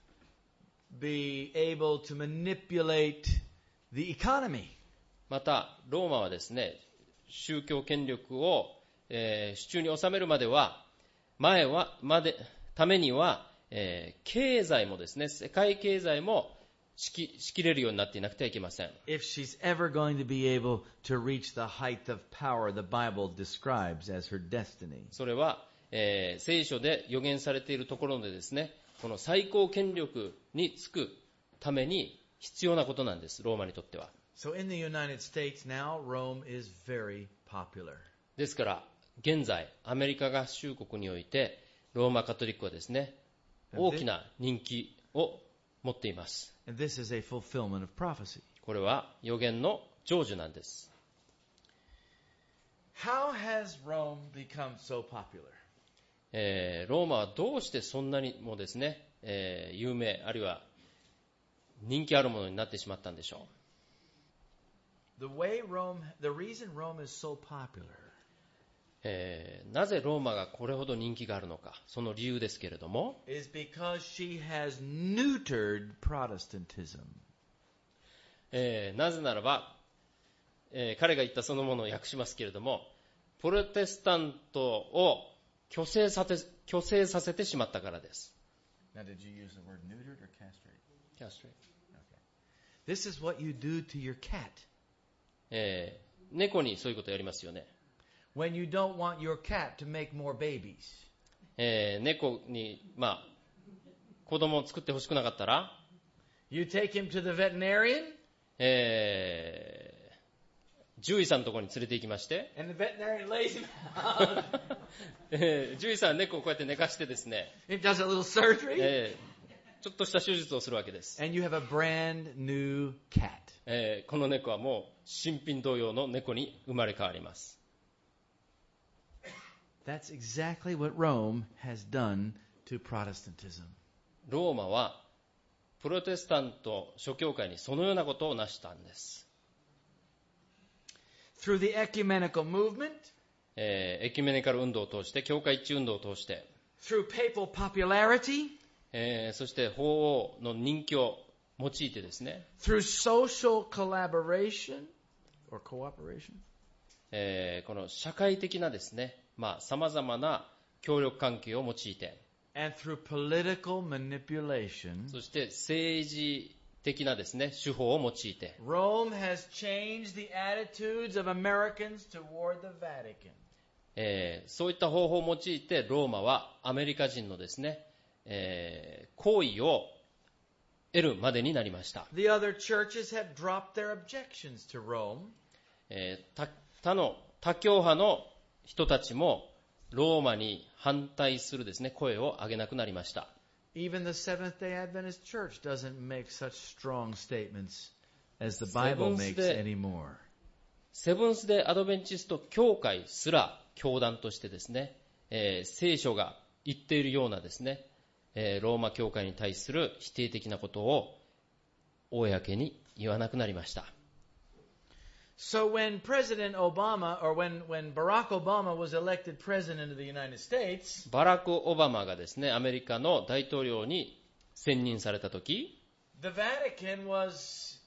be able to manipulate the economy. また、ローマはですね、宗教権力を、えー、手中に収めるまでは、前は、まで、ためには、えー、経済もですね、世界経済も仕切れるようになっていなくてはいけません。 If she's ever going to be able to reach the height of power the Bible describes as her destiny. それは、えー、聖書で予言されているところでですね、この最高権力につくために必要なことなんです、ローマにとっては。 So in the United States now, Rome is very popular. ですから、現在、アメリカ合衆国において、ローマカトリックはですね、大きな人気を持っています。 And this is a fulfillment of prophecy. これは予言の成就なんです。 How has Rome become so popular? えー、ローマはどうしてそんなにもですね、えー、有名あるいは人気あるものになってしまったんでしょう。 The way Rome, the reason Rome is so popular, えー、なぜローマがこれほど人気があるのか、その理由ですけれども、 is because she has neutered Protestantism. えー、なぜならば、えー、彼が言ったそのものを訳しますけれども、プロテスタントを虚勢させ、虚勢させてしまったからです。 Now, did you use the word neutered or castrate? Castrate. Okay. This is what you do to your cat. えー、猫にそういうことやりますよね。 When you don't want your cat to make more babies. えー、猫に、まあ、 子供を作ってほしくなかったら、 You take him to the veterinarian, えー、獣医さんのところに連れて行きまして、 and the veterinarian lays him out. えー、獣医さんは猫をこうやって寝かしてですね、 He does a little surgery, えー、ちょっとした手術をするわけです。 and you have a brand new cat. えー、この猫はもう新品同様の猫に生まれ変わります。 That's exactly what Rome has done to Protestantism. ローマはプロテスタント諸教会にそのようなことを成したんです。 Through the ecumenical movement, えー、エキュメニカル運動を通して、教会一致運動を通して、 through papal popularity, えー、そして法王の人気を用いてですね、 through social collaboration or cooperation, えー、この社会的なですね、まあ様々な協力関係を用いて、 and through political manipulation, そして政治的なですね、手法を用いて、 Rome has changed the attitudes of Americans toward the Vatican. えー、そういった方法を用いて、ローマはアメリカ人のですね、えー、行為を得るまでになりました。 The other churches have dropped their objections to Rome. えー、他, 他の他教派の人たちもローマに反対するですね、声を上げなくなりました。 Even the Seventh-day Adventist Church doesn't make such strong statements as the Bible makes anymore. セブンスデーアドベンチスト教会すら教団としてですね、えー、聖書が言っているようなですね、えー、ローマ教会に対する否定的なことを公に言わなくなりました。 So when President Obama, or when, when Barack Obama was elected president of the United States, バラク・オバマがですね、アメリカの大統領に選任されたとき、 the Vatican was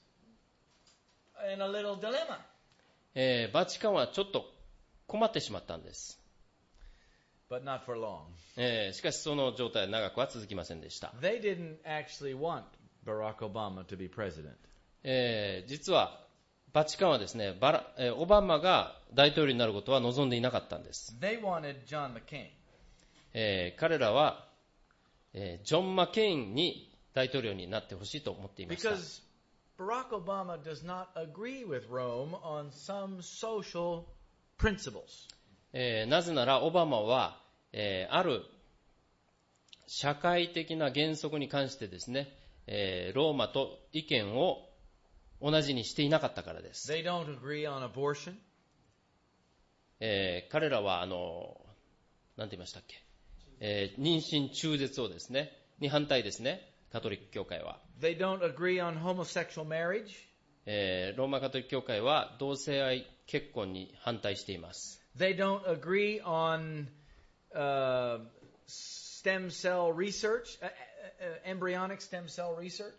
in a little dilemma. えー、バチカンはちょっと困ってしまったんです。 But not for long. えー、しかしその状態は長くは続きませんでした。 They didn't actually want Barack Obama to be president. えー、実はバチカンはですね、バラ、えー、オバマが大統領になることは望んでいなかったんです。 They wanted John McCain. えー、彼らは、えー、ジョン・マケインに大統領になってほしいと思っていました。 Because Barack Obama does not agree with Rome on some social principles. えー、なぜならオバマは、えー、ある社会的な原則に関してですね、えー、ローマと意見を同じにしていなかったからです。 They don't agree on abortion. えー、彼らはあのなんて言いましたっけ、えー、妊娠中絶をですねに反対ですね、カトリック教会は。 They don't agree on homosexual marriage. えー、ローマカトリック教会は同性愛結婚に反対しています。 They don't agree on uh, stem cell research, uh, uh, embryonic stem cell research.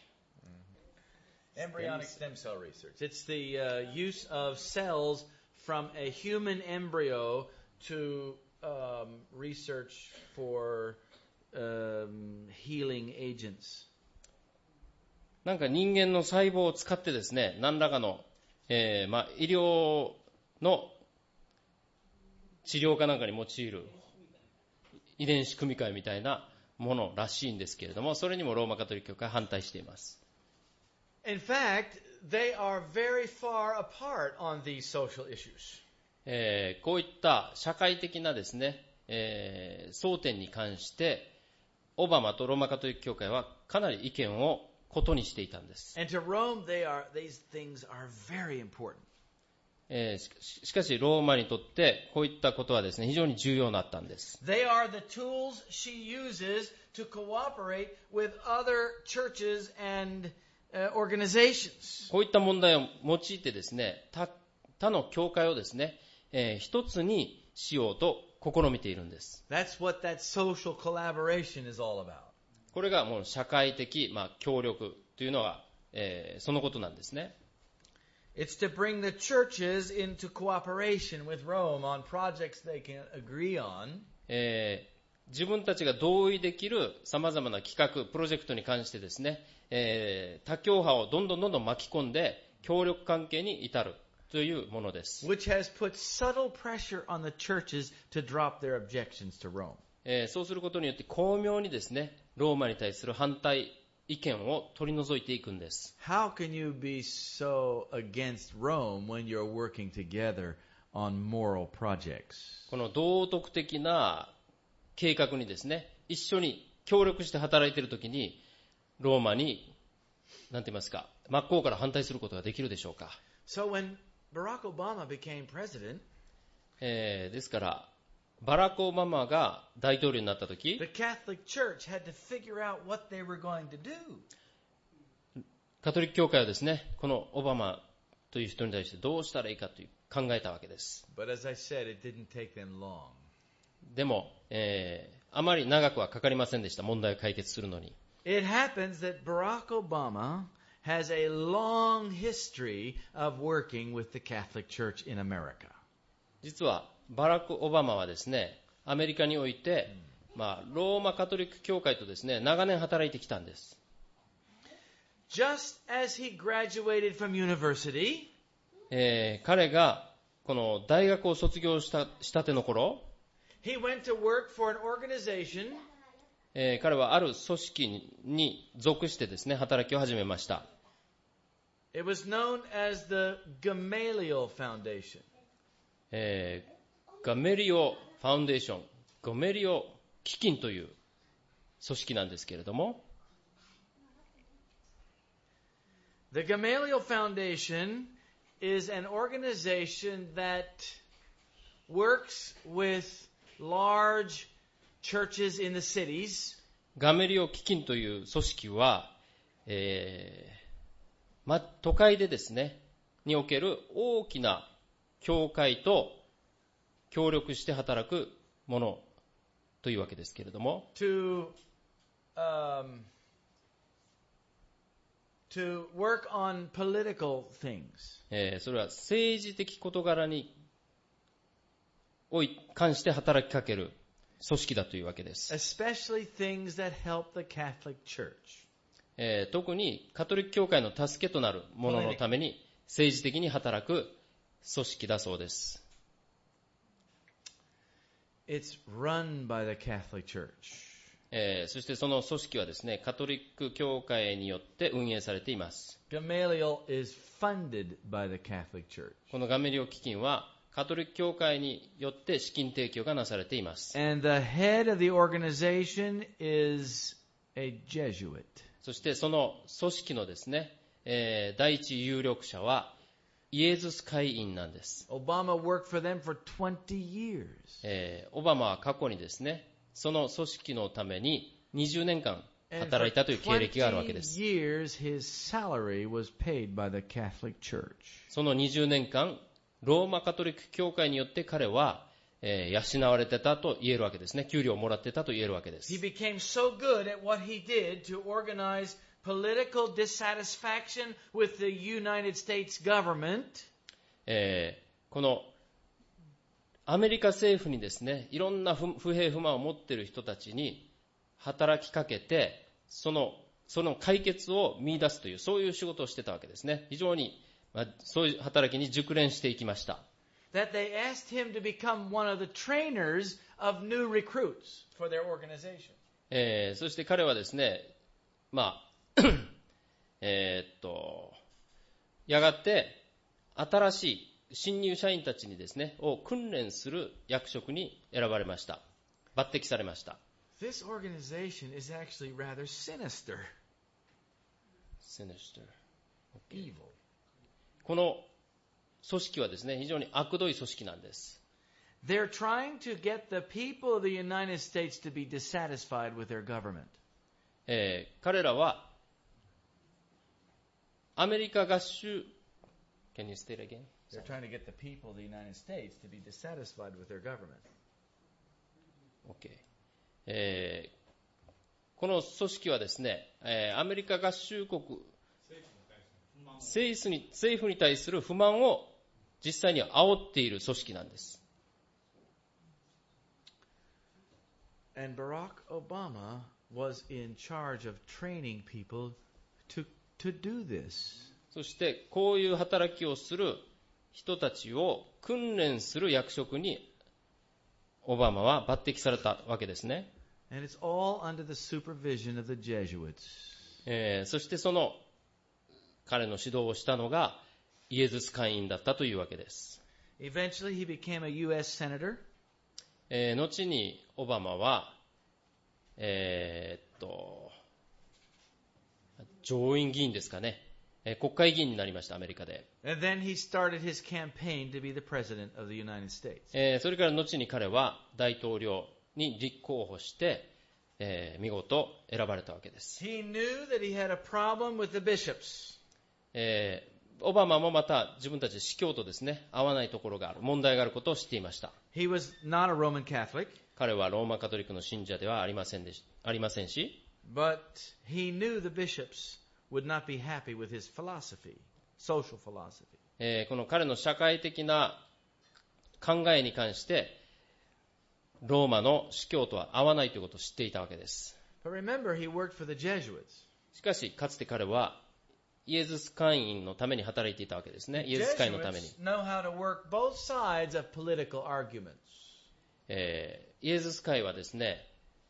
Embryonic stem cell research. It's the uh, use of cells from a human embryo to um, research for um, healing agents. なんか人間の細胞を使ってですね、何らかの、えーまあ、医療の治療かなんかに用いる遺伝子組み換えみたいなものらしいんですけれども、それにもローマカトリック教会は反対しています。 In fact, they are very far apart on these social issues. えー、こういった社会的なですね、えー、争点に関してオバマとローマカトリック教会はかなり意見を異にしていたんです。 And to Rome, they are, these things are very important. えー、し, しかしローマにとってこういったことはですね、非常に重要だったんです。 They are the tools she uses to cooperate with other churches and uh, organizations. こういった問題を用いてですね、他, 他の教会をですね、えー、一つにしようと試みているんです。 That's what that social collaboration is all about. これがもう社会的、まあ、協力というのは、えー、そのことなんですね。 It's to bring the churches into cooperation with Rome on projects they can agree on. えー、自分たちが同意できる様々な企画、プロジェクトに関してですね、えー、他教派をどんどんどんどん巻き込んで協力関係に至るというものです。 Which has put subtle pressure on the churches to drop their objections to Rome. えー、そうすることによって巧妙にですね、ローマに対する反対意見を取り除いていくんです。 How can you be so against Rome when you're working together on moral projects? この道徳的な計画にですね、一緒に協力して働いているときに、ローマに、なんて言いますか、真っ向から反対することができるでしょうか。 So when Barack Obama became president, えー、ですから、バラク・オバマが大統領になったとき、 the Catholic Church had to figure out what they were going to do. カトリック教会はですね、このオバマという人に対してどうしたらいいかという考えたわけです。 But as I said, it didn't take them long. でも、えー、あまり長くはかかりませんでした、問題を解決するのに。 It happens that Barack Obama has a long history of working with the Catholic Church in America. 実はバラク・オバマはですね、アメリカにおいて、まあ、ローマカトリック教会とですね、長年働いてきたんです。 Just as he graduated from university, えー、彼がこの大学を卒業したしたての頃、 he went to work for an organization えー、彼はある組織に属してですね、働きを始めました。 It was known as the Gamaliel Foundation. えーガメリオファウンデーション、ガメリオ基金という組織なんですけれども、 The Gamaliel Foundation is an organization that works with large churches in the cities. ガメリオ基金という組織は、えーま、都会でですね、における大きな教会と協力して働くものというわけですけれども、 To, um, to work on political things. えーそれは政治的事柄におい関して働きかける組織だというわけです。 Especially things that help the Catholic Church. えー特にカトリック教会の助けとなるもののために政治的に働く組織だそうです。 It's run by the Catholic Church. えーそしてその組織はですね、カトリック教会によって運営されています。 Gamaliel is funded by the Catholic Church. このガメリオ基金はカトリック教会によって資金提供がなされています。 And the head of the organization is a Jesuit. そしてその組織のですね、えー第一有力者はイエズス会員なんです。 Obama worked for them for twenty years. えーオバマは過去にですね、その組織のためににじゅうねんかん And 働いたという経歴があるわけで twenty す。 years, his salary was paid by the Catholic Church. そのにじゅうねんかん、ローマカトリック教会によって彼は、えー養われてたと言えるわけですね。給料をもらってたと言えるわけで He す。 became so good at what he did to organize political dissatisfaction with the United States government. えーこのアメリカ政府にですね、いろんな不不平不満を持っている人たちに働きかけて、そのその解決を見出すという、そういう仕事をしてたわけですね。非常に、まあ、そういう働きに熟練していきました。 That they asked him to become one of the trainers of new recruits for their organization. えーそして彼はですね、まあえーっとやがて新しい新入社員たちにですねを訓練する役職に選ばれました。抜擢されました。 This organization is actually rather sinister, Sinister. evil. この組織はですね、非常に悪どい組織なんです。 They're trying to get the people of the United States to be dissatisfied with their government. えー彼らはアメリカ合衆 Can you state again? They're trying to get the people of the United States to be dissatisfied with their government. Okay. えーこの組織はですね、えーアメリカ合衆国政府に、政府に対する不満を実際に煽っている組織なんです。 And Barack Obama was in charge of training people to, to do this. そしてこういう働きをする人たちを訓練する役職にオバマは抜擢されたわけですね。 And it's all under the supervision of the Jesuits. えー、そしてその彼の指導をしたのがイエズス会員だったというわけです。 Eventually he became a U S senator. えー、後にオバマは、えー、っと上院議員ですかね、えー、国会議員になりました、アメリカで。 And then he started his campaign to be the president of the United States. えー、それから後に彼は大統領に立候補して、えー、見事選ばれたわけです。 He knew that he had a problem with the bishops. えー、オバマもまた自分たち司教とですね、合わないところがある、問題があることを知っていました。 He was not a Roman Catholic. 彼はローマカトリックの信者ではありませんでし、ありませんし、 But he knew the bishops would not be happy with his philosophy, social philosophy. えー、この彼の社会的な考えに関してローマの司教とは合わないということを知っていたわけです。 But remember, he worked for the Jesuits. しかしかつて彼はイエズス会員のために働いていたわけですね。イエズス会のために、 Jesuits know how to work both sides of political arguments. えー、イエズス会はですね、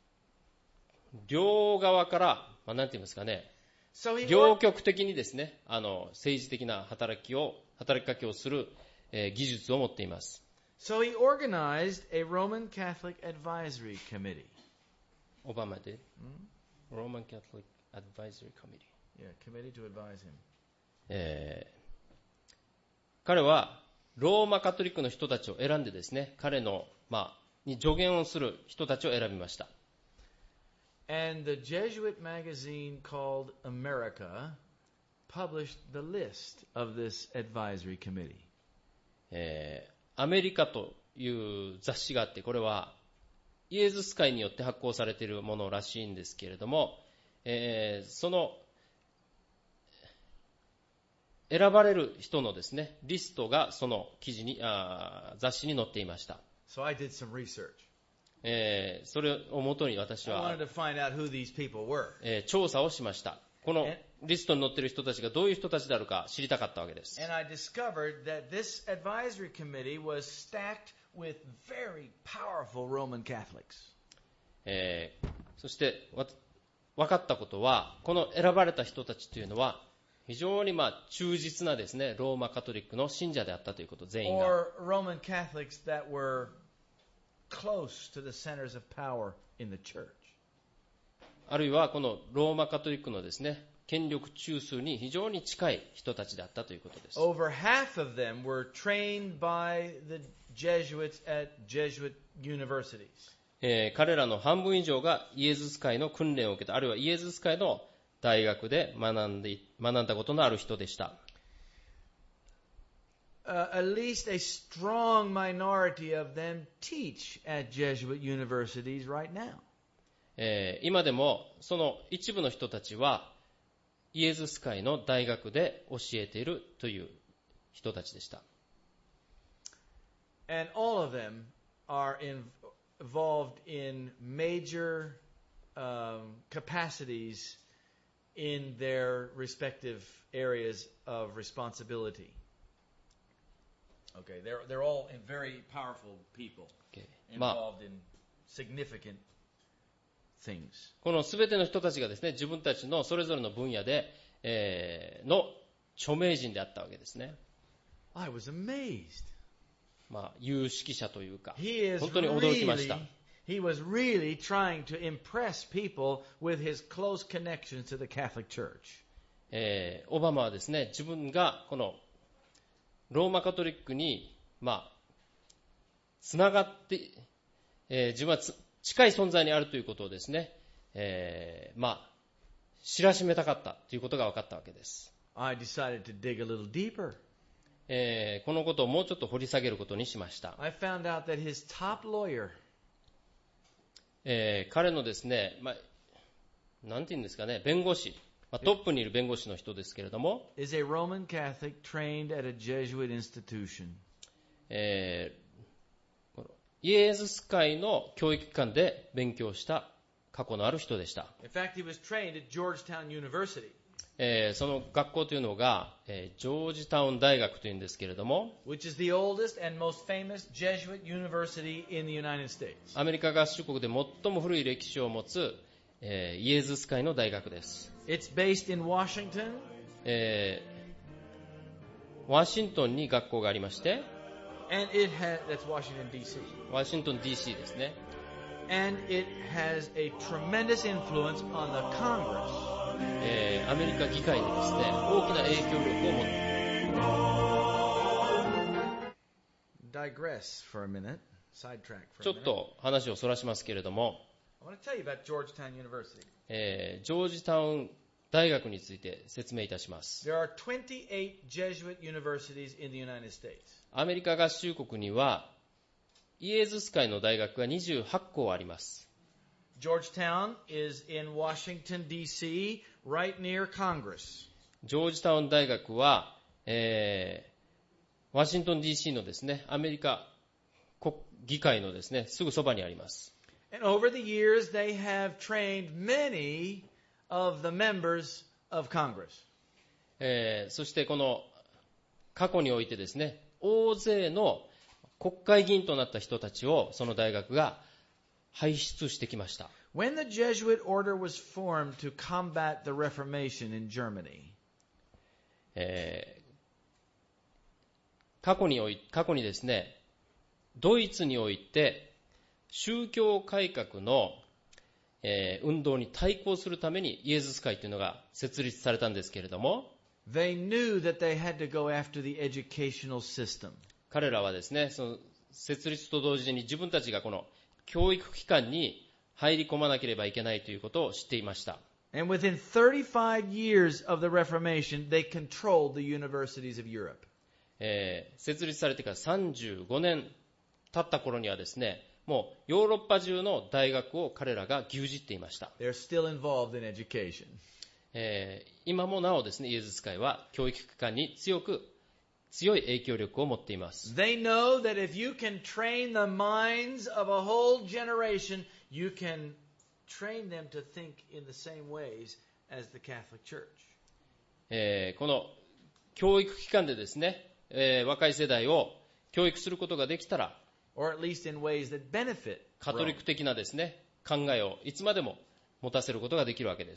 両側から、まあ、なんて言いますかね、 So he 両 or- 極的にですね、あの政治的な働きを働きかけをする、えー技術を持っています。 So he organized a Roman Catholic advisory committee. オバマで、ローマン・キャトリック・アドバイザリー・コミティ、 Yeah, committee to advise him. えー彼はローマカトリックの人たちを選んでですね、彼の、まあ、に助言をする人たちを選びました。 And the Jesuit magazine called America published the list of this advisory committee. えーアメリカという雑誌があって、これはイエズス会によって発行されているものらしいんですけれども、えーその選ばれる人のですね、リストがその記事にあ雑誌に載っていました。 So I did some research. えーそれをもとに私 I は wanted to find out who these people were. えー調査をしました。このリストに載っている人たちがどういう人たちであるか知りたかったわけです。 And I discovered that this advisory committee was stacked with very powerful Roman Catholics. えーそしてわ分かったことは、この選ばれた人たちというのは非常にまあ忠実なですね、ローマカトリックの信者であったということ、全員が。 Or Roman Catholics that were close to the centers of power in the church. あるいはこのローマカトリックのですね、権力中枢に非常に近い人たちであったということです。 Over half of them were trained by the Jesuits at Jesuit universities. えー彼らの半分以上がイエズス会の訓練を受けた、あるいはイエズス会の大学で学んで学んだことのある人でした。 Uh, at least a strong minority of them teach at Jesuit universities right now. えー今でもその一部の人たちはイエズス会の大学で教えているという人たちでした。 And all of them are in, involved in major um, capacities in their respective areas of responsibility. Okay, they're, they're all in very powerful people Okay. まあ involved in significant things. このすべての人たちがですね、自分たちのそれぞれの分野で、えーの著名人であったわけですね。 I was amazed. まあ有識者というか、 He is 本当に驚きました。 really, he was really trying to impress people with his close connections to the Catholic Church. えーオバマはですね、自分がこのローマカトリックにまあつながって、えー自分はつ近い存在にあるということをですね、えーまあ知らしめたかったということが分かったわけです。 I decided to dig a little deeper. えーこのことをもうちょっと掘り下げることにしました。 I found out that his top lawyer えー彼のですね、まあ、なんていうんですかね、弁護士、まあ、トップにいる弁護士の人ですけれども、 is a Roman Catholic trained at a Jesuit institution. えーこのイエズス会の教育機関で勉強した過去のある人でした。 In fact, he was trained at Georgetown University. えーその学校というのが、えージョージタウン大学というんですけれども、 which is the oldest and most famous Jesuit university in the United States. アメリカ合衆国で最も古い歴史を持つ、えーイエズス会の大学です。 It's based in Washington, えーワシントンに学校がありまして、 and it has, that's Washington, D C, ワシントン ディーシー ですね。 and it has a tremendous influence on the Congress. えーアメリカ議会にですね、大きな影響力を持って、 Digress for a minute, sidetrack ち for ょ a っ minute. と話をそらしますけれども、 I want to tell you about Georgetown University. えージョージタウン大学について説明いたします。 There are twenty-eight Jesuit universities in the United States. アメリカ合衆国にはイエズス会の大学がにじゅうはち校あります。 Georgetown is in Washington, D C, right near Congress. ジョージタウン大学は、えーワシントン ディーシー のですね、アメリカ国議会のですね、すぐそばにあります。 And over the years, they have trained many of the members of Congress. えーそしてこの過去においてですね、大勢の国会議員となった人たちをその大学が輩出してきました。 When the Jesuit order was formed to combat the Reformation in Germany, えー過去におい過去にですね、ドイツにおいて宗教改革の、えー運動に対抗するためにイエズス会というのが設立されたんですけれども、 they knew that they had to go after the educational system. 彼らはですね、その設立と同時に自分たちがこの教育機関に入り込まなければいけないということを知っていました。 And within thirty-five years of the Reformation, they controlled the universities of Europe. えー設立されてからさんじゅうごねん経った頃にはですね、もうヨーロッパ中の大学を彼らが牛耳っていました。 They're still involved in education. えー今もなおですね、イエズス会は教育機関に強く強い影響力を持っています。 They know that if you can train the minds of a whole generation, you can train them to think in the same ways as the Catholic Church. えーこの教育機関でですね、えー若い世代を教育することができたら、 Or at least in ways that benefit カトリッ Rome. ク的なですね、考えをいつまでも持たせることができるわけです。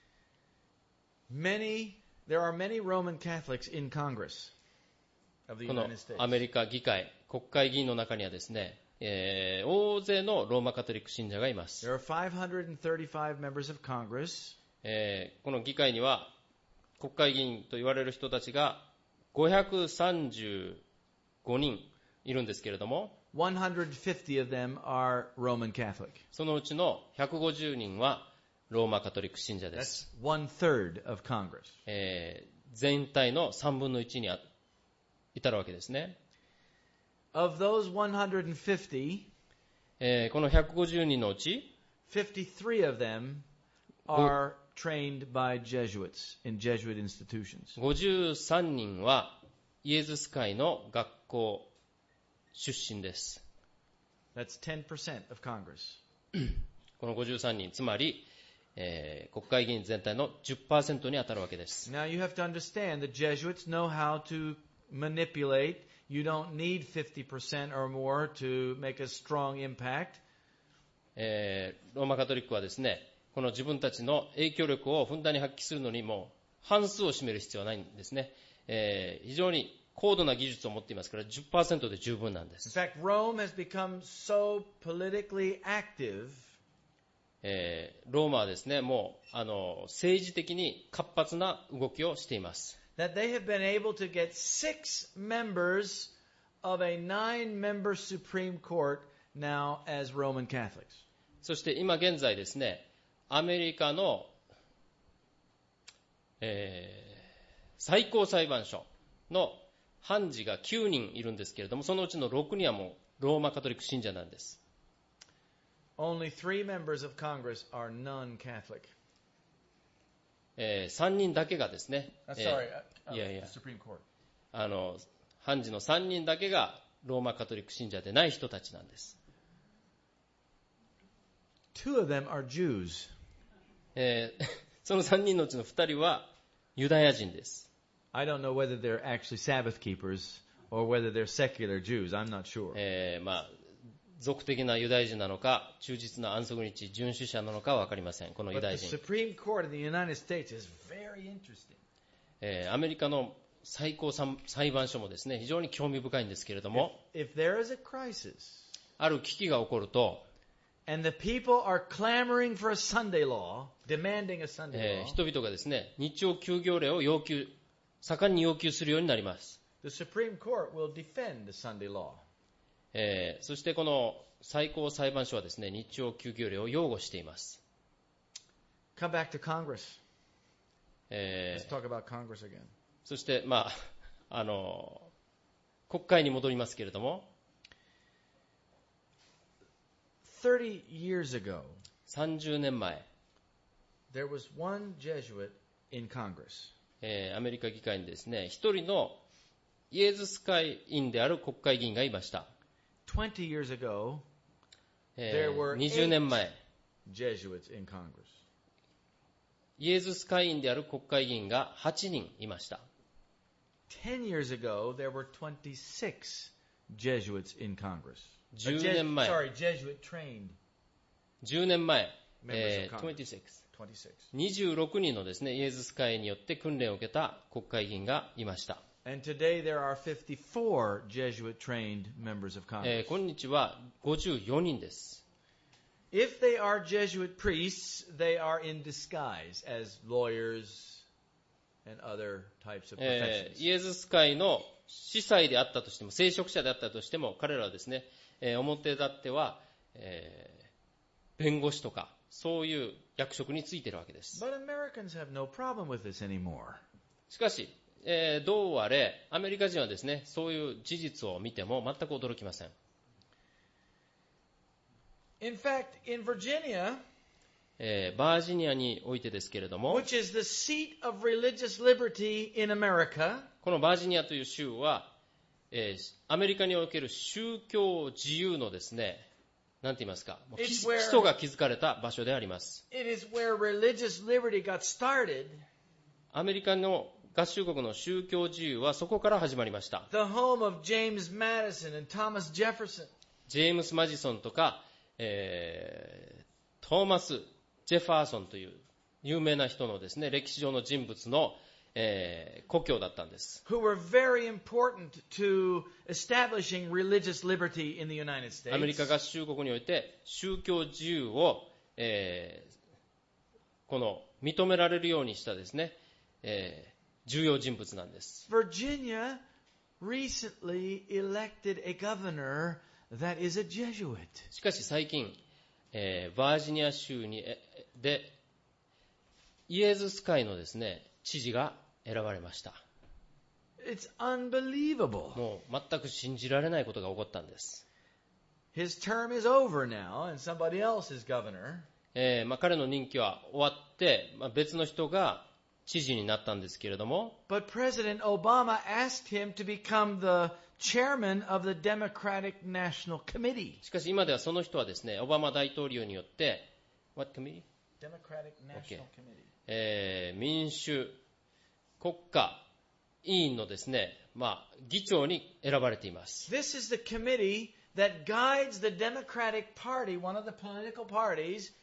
Many, there are many Roman Catholics in Congress of the この United States. アメリカ議会、国会議員の中にはですね、えー大勢のローマカトリック信者がいます。 There are five hundred thirty-five members of Congress. えーこの議会には国会議員と言われる人たちがごひゃくさんじゅうごにんいるんですけれども、 one hundred fifty of them are Roman Catholic. そのうちのひゃくごじゅうにんはローマカトリック信者で That's す。 one third of Congress. えー全体のさんぶんのいちに至るわけですね。 Of those one hundred fifty, えーこのひゃくごじゅうにんのうち、 fifty-three of them are trained by Jesuits in Jesuit institutions. ごじゅうさんにんはイエズス会の学校出身です。 That's ten percent of Congress. このごじゅうさんにん、つまり、えー国会議員全体の じゅっパーセント に当たるわけです。 Now you have to understand the Jesuits know how to manipulate. You don't need fifty percent or more to make a strong impact. えーローマカトリックはですね、この自分たちの影響力をふんだんに発揮するのにも半数を占める必要はないんですね。えー非常に高度な技術を持っていますから じゅっパーセント で十分なんで In す。 fact, Rome has become so politically active えーローマはですね、もうあの政治的に活発な動きをしています。 that they have been able to get six members of a nine-member Supreme Court now as Roman Catholics. そして今現在ですね、アメリカの、えー最高裁判所の判事がきゅうにんいるんですけれども、そのうちのろくにんはもうローマカトリック信者なんです。 Only three members of Congress are non-Catholic. えーさんにんだけがですね、 Uh, え sorry, ー uh, uh, いやいや Supreme Court. あの判事のさんにんだけがローマカトリック信者でない人たちなんです。 Two of them are Jews. えーそのさんにんのうちのふたりはユダヤ人です。 I don't know whether they're actually Sabbath keepers or whether they're secular Jews. I'm not sure. えー、まあ、俗的なユダヤ人なのか、忠実な安息日遵守者なのかはわかりません。このユ But ダヤ the 人。 Supreme Court of the United States is very interesting. えー、アメリカの最高裁判所もですね、非常に興味深いんですけれども、 If, if there is a crisis, ある危機が起こると、 and the people are clamoring for a Sunday law, demanding a Sunday えー、 law, 人々がですね、日曜休業令を要求、盛んに要求するようになります。 the Supreme Court will defend the Sunday law. えー、そしてこの最高裁判所はですね、日曜休業令を擁護しています。 Come back to Congress. え Let's ー、 talk about Congress again. そしてまああの国会に戻りますけれども、 thirty years ago, さんじゅうねんまえ、 there was one Jesuit in Congress. えー、アメリカ議会にですね、一人のイエズス会員である国会議員がいました。 twenty years ago, え there were ー、にじゅうねんまえ、 Jesuits in Congress. イエズス会員である国会議員がはちにんいました。 ten years ago, there were twenty-six Jesuits in Congress. じゅうねんまえ、 Sorry, Jesuit trained じゅうねんまえ、 members え of ー、 Congress. にじゅうろく、 twenty-six. にじゅうろくにんのですね、イエズス会によって訓練を受けた国会議員がいました。 And today there are fifty-four Jesuit trained members of え Congress. ー、今日はごじゅうよにんです。 If they are Jesuit priests, they are in disguise as lawyers and other types of え professions. ー、イエズス会の司祭であったとしても、聖職者であったとしても、彼らはですね、えー、表立っては、えー、弁護士とかそういう役職についているわけです。 But Americans have no problem with this anymore. しかし、えー、どうあれアメリカ人はですね、そういう事実を見ても全く驚きません。 In fact, in Virginia, えー、バージニアにおいてですけれども、 which is the seat of religious liberty in America, このバージニアという州は、えー、アメリカにおける宗教自由のですね、なんて言いますか、もう基 It's where- 基礎が築かれた場所であります。 it is where religious liberty got started, アメリカの合衆国の宗教自由はそこから始まりました。 the home of James Madison and Thomas Jefferson. ジェームス・マジソンとか、えー、トーマス・ジェファーソンという有名な人のですね、歴史上の人物の、えー、故郷だったんです。 Who were very important to establishing religious liberty in the United アメリ States. カ合衆国において宗教自由を、えー、この認められるようにしたですね、えー、重要人物なんです。 Virginia recently elected a governor that is a Jesuit. しかし最近、えー、バージニア州にえでイエズス会のですね、知事が選ばれました。 It's unbelievable. もう全く信じられないことが起こったんです。 His term is over now, and somebody else is governor. えーまあ、彼の任期は終わって、まあ、別の人が知事になったんですけれども、 But President Obama asked him to become the chairman of the Democratic National Committee. しかし今ではその人はですね、オバマ大統領によって、What committee? Democratic Okay. National Committee. えー民主国家委員のですね、まあ、議長に選ばれています。 This is the committee that guides the Democratic Party, one of the political parties,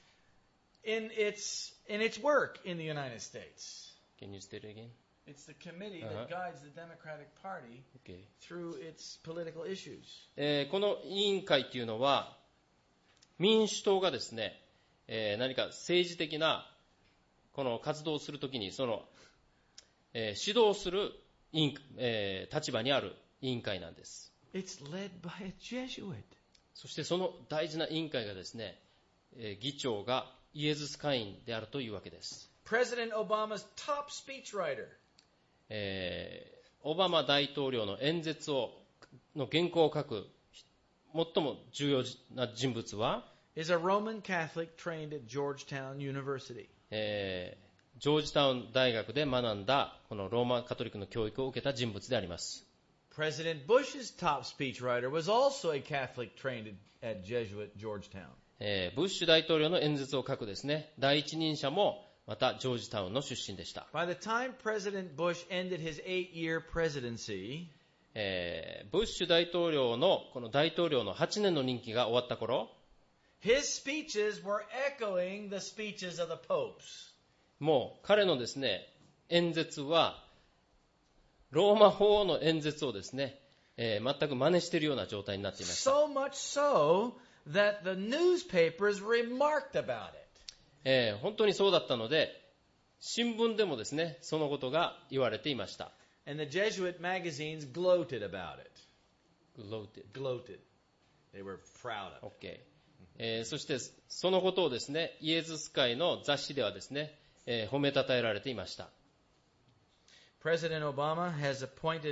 in its in its work in the United States. Can you state it again? It's the committee Uh-huh. that guides the Democratic Party Okay. through its political issues. えーこの委員会というのは民主党がですね、えー何か政治的なこの活動をするときにその、えー指導する委員、えー立場にある委員会なんです。 It's led by a Jesuit. そしてその大事な委員会がですね、えー議長がイエズス会員であるというわけです。 President Obama's top speechwriter えーオバマ大統領の演説をの原稿を書く最も重要な人物は、 is a Roman Catholic trained at Georgetown University. えージョージタウン大学で学んだこのローマカトリックの教育を受けた人物であります。 President Bush's top speechwriter was also a Catholic trained at Jesuit Georgetown. えーブッシュ大統領の演説を書くですね、第一人者もまたジョージタウンの出身でした。 By the time President Bush ended his eight-year presidency, えー、ブッシュ大統領のこの大統領のはちねんの任期が終わった頃、 his speeches were echoing the speeches of the popes. もう彼のですね、演説はローマ法王の演説をですね、えー、全く真似しているような状態になっていました。 So much so that the newspapers remarked about it. えー、本当にそうだったので、新聞でもですね、そのことが言われていました。 And the Jesuit magazines gloated about it. Gloated. Gloated. They were proud of it. Okay. えー、そしてそのことをですね、イエズス会の雑誌ではですね、えー、褒めたたえられていました。 President Obama has appointed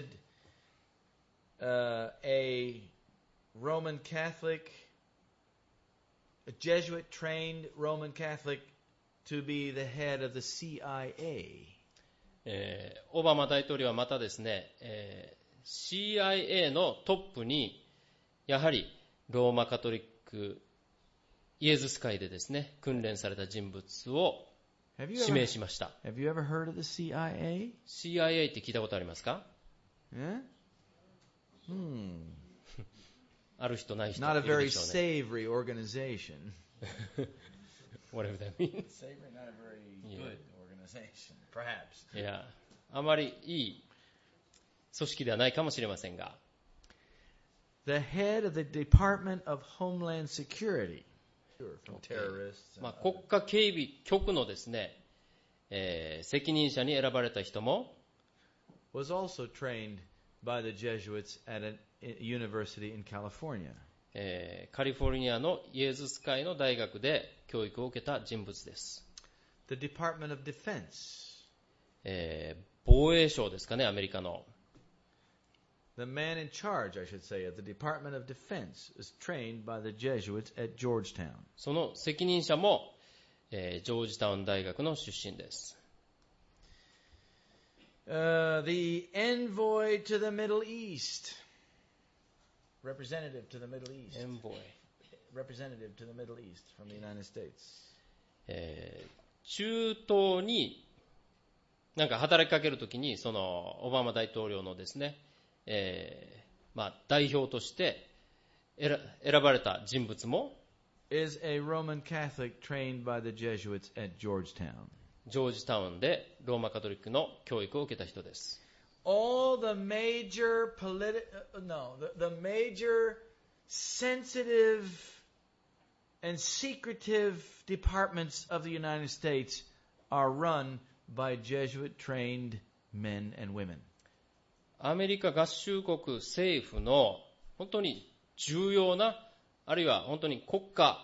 uh, a Roman Catholic, a Jesuit-trained Roman Catholic, to be the head of the シーアイエー. えー、オバマ大統領はまたですね、えー、シーアイエー のトップにやはりローマカトリックイエズス会でですね、訓練された人物を指名しました。 Have you ever heard of the シーアイエー? シーアイエー って聞いたことありますか？ Yeah? Hmm. ある人ない人 Not a いる very でしょうね。 savory organization. Whatever that means. Savory, not a very Yeah. good organization, perhaps. いや、あまりいい組織ではないかもしれませんが。 The head of the Department of Homeland Security. From terrorists. まあ、国家警備局のですね、えー、責任者に選ばれた人も was also trained by the Jesuits at a university in California. えー、カリフォルニアのイエズス会の大学で教育を受けた人物です。 The Department of Defense. えー、防衛省ですかね、アメリカの。 The man in charge, I should say, of the Department of Defense is trained by the Jesuits at Georgetown. その責任者も、えー、ジョージタウン大学の出身です。 Uh, the envoy to the Middle East. Representative to the Middle East. Envoy. Representative to the Middle East from the United States. えー、中東になんか働きかけるときに、そのオバマ大統領のですね、えーまあ、代表として選ばれた人物も is a Roman Catholic trained by the Jesuits at Georgetown. ジョージタウンでローマカトリックの教育を受けた人です。 All the major politi- uh, no, the, the major sensitive and secretive departments of the United States are run by Jesuit-trained men and women. アメリカ合衆国政府の本当に重要な、あるいは本当に国家、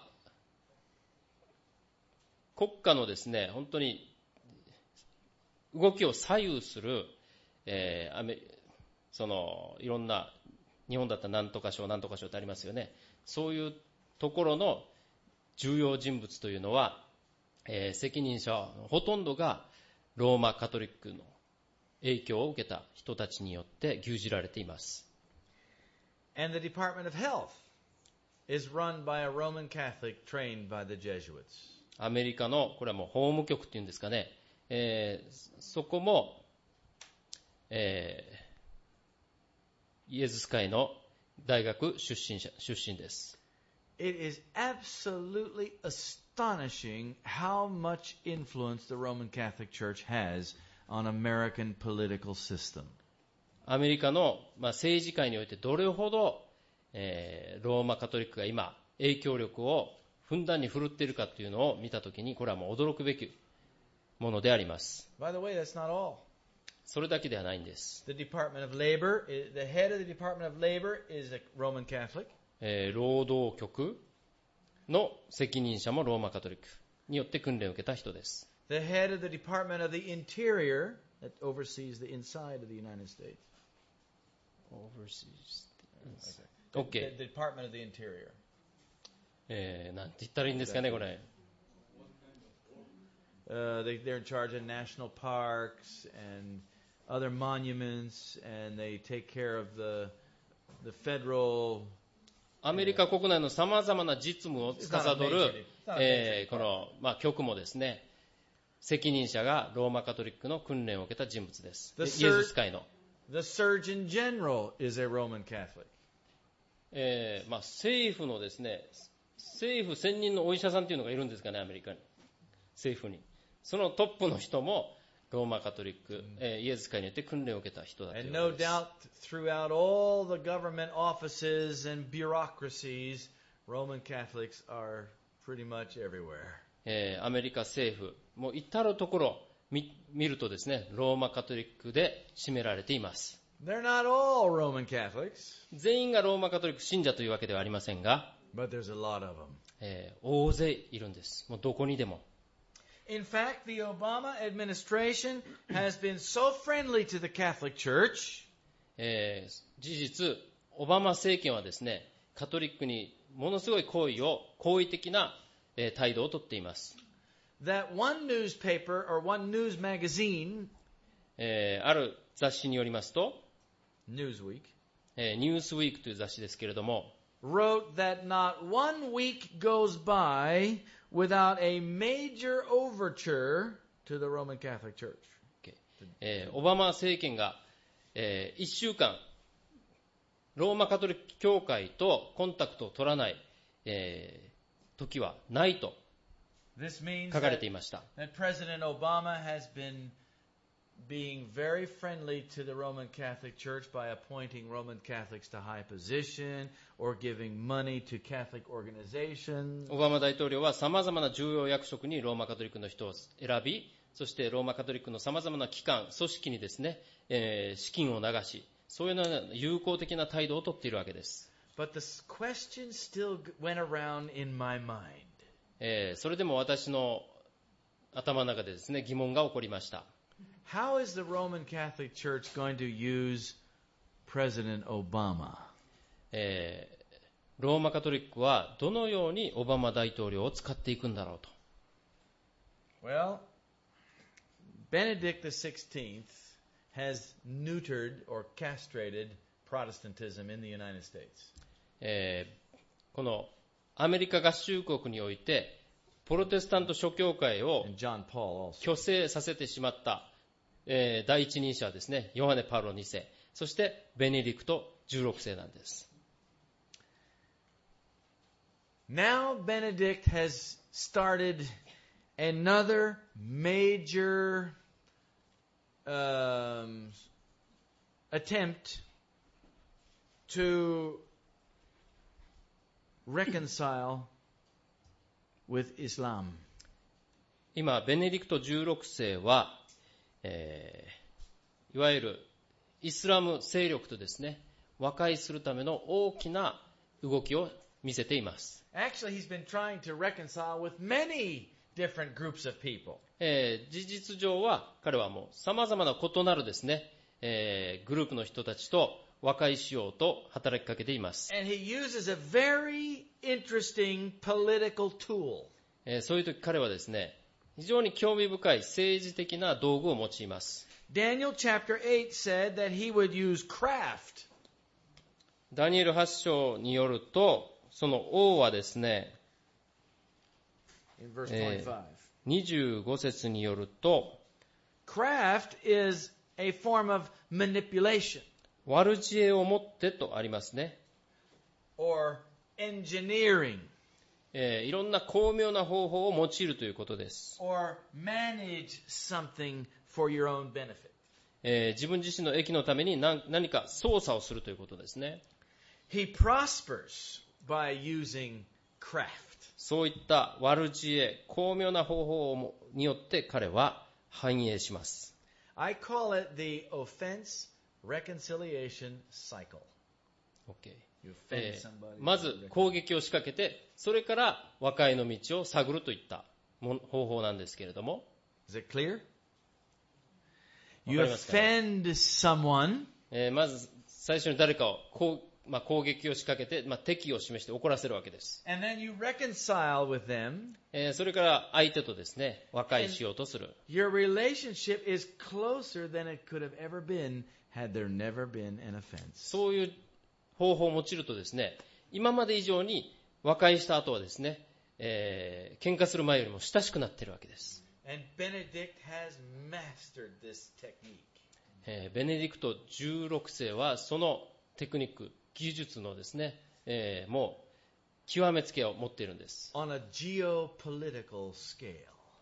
国家のですね、本当に動きを左右する、えー、アメそのいろんな、日本だったら何とか省何とか省ってありますよね。そういうところの重要人物というのは、えー、責任者ほとんどがローマカトリックの影響を受けた人たちによって牛耳られています。 And the Department of Health is run by a Roman Catholic trained by the Jesuits. アメリカの、これはもう法務局っていうんですかね、えー、そこも、えー、イエズス会の大学出身者、出身です。 It is absolutely astonishing how much influence the Roman Catholic Church has on American political system. アメリカの、まあ、政治界においてどれほど、えー、ローマカトリックが今影響力をふんだんに振るっているかというのを見たときに、これはもう驚くべきものであります。 By the way, that's not all. それだけではないんです。 The Department of Labor, the head of the Department of Labor is a Roman Catholic. えー、労働局の責任者もローマカトリックによって訓練を受けた人です。 The head of the Department of the Interior that oversees the inside of the United States. Overseas. Okay. The, the Department of the Interior. えー、なんて言ったらいいんですかね、これ。 Uh, they, they're in charge of national parks and other monuments, and they take care of the the federal. アメリカ国内のさまざまな実務を司る、えー、この、まあ、局もですね、 責任者がローマカトリックの訓練を受けた人物です。 The イエ sur- ズス会の、 The Surgeon General is a Roman Catholic. えーまあ、政府のですね、政府専任のお医者さんというのがいるんですかね、アメリカに、政府に。そのトップの人もローマカトリック、えーイエズス会によって訓練を受けた人だという And わ no けです。 doubt throughout all the government offices and bureaucracies, Roman Catholics are pretty much everywhere. えーアメリカ政府、もう至るところ見、見るとですね、ローマカトリックで占められています。 They're not all Roman Catholics, 全員がローマカトリック信者というわけではありませんが、 but there's a lot of them. えー大勢いるんです。もうどこにでも。 In fact, the Obama administration has been so friendly to the Catholic Church えー事実、オバマ政権はですね、カトリックにものすごい行為を、好意的な、えー態度をとっています。 that one newspaper or one news magazine, えーある雑誌によりますと、 Newsweek, えーニュースウィークという雑誌ですけれども、 wrote that not one week goes by without a major overture to the Roman Catholic Church. えーオバマ政権が、えーいっしゅうかん、ローマカトリック教会とコンタクトを取らない、えー時はないと This means 書かれ that, ていました。 that President Obama has been being very friendly to the Roman Catholic Church by appointing Roman Catholics to high position or giving money to Catholic organizations. オバマ大統領は様々な重要役職にローマカトリックの人を選び、そしてローマカトリックの様々な機関、組織にですね、えー資金を流し、そういうような友好的な態度をとっているわけです。 But the question still went around in my mind. えーそれでも私の頭の中でですね、疑問が起こりました。 How is the Roman Catholic Church going to use President Obama? えーローマカトリックはどのようにオバマ大統領を使っていくんだろうと。 Well, Benedict the sixteenth has neutered or castrated Protestantism in the United States. えーこのアメリカ合衆国においてプロテスタント諸教会を And John Paul also. 虚勢させてしまった、えー第一人者はですね、ヨハネ・パウロに世、そしてベネディクトじゅうろく世なんです。 Now Benedict has started another major um, attempt to reconcile with Islam. 今ベネディクトじゅうろく世は、えーいわゆるイスラム勢力とですね、和解するための大きな動きを見せています。 Actually, he's been trying to reconcile with many different groups of people. えー事実上は彼はもう様々な異なるですね、えーグループの人たちと和解しようと働きかけています。 And he uses a very interesting political tool. えーそういう時彼はですね、非常に興味深い政治的な道具を用います。 Daniel chapter eight said that he would use craft. ダニエルはち章によると、その王はですね、 In verse え twenty-five. ーにじゅうご節によると、 Craft is a form of manipulation 悪知恵を持ってとありますね。 or engineering えーいろんな巧妙な方法を用いるということです。 or manage something for your own benefit. えー自分自身の益のために何何か操作をするということですね。 He prospers by using craft. そういった悪知恵、巧妙な方法をによって彼は繁栄します。 I call it the offense reconciliation cycle. Okay. You え offend ー somebody. まず攻撃を仕掛けて、それから和解の道を探るといったも方法なんですけれども、 Is it clear? わ You かりますかね？ offend someone, えーまず最初に誰かをこう、まあ、攻撃を仕掛けて、まあ、敵意を示して怒らせるわけです。 and then you reconcile with them. えーそれから相手とですね、和解しようとする。 Your relationship is closer than it could have ever been had there never been an offense. そういう方法を用いるとですね、今まで以上に和解した後はですね、えー喧嘩する前よりも親しくなっているわけです。 And Benedict has mastered this technique. えーベネディクトじゅうろくせいはそのテクニック、技術のですね、えーもう極めつけを持っているんです。 On a geopolitical scale.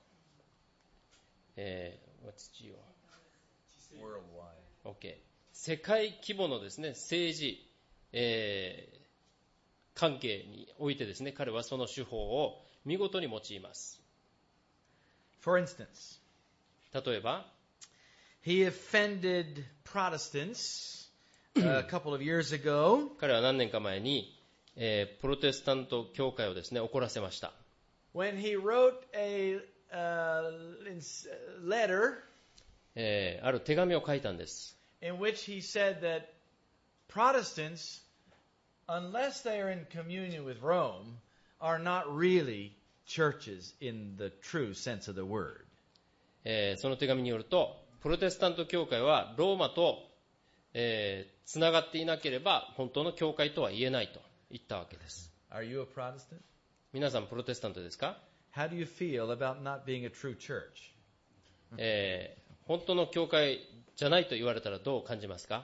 えー、what's geo? Worldwide. OK。世界規模のですね、政治、えー関係においてですね、彼はその手法を見事に用います。 For instance, 例えば、 he offended Protestants a couple of years ago 彼は何年か前に、えープロテスタント教会をですね、怒らせました。 when he wrote a uh, letter えーある手紙を書いたんです。 in which he said that Protestants, unless they are in communion with Rome, are not really churches in the true sense of the word. えーその手紙によると、プロテスタント教会はローマと、えー、つながっていなければ本当の教会とは言えないと言ったわけです。 Are you a Protestant? 皆さんプロテスタントですか？ How do you feel about not being a true church? えー本当の教会じゃないと言われたらどう感じますか？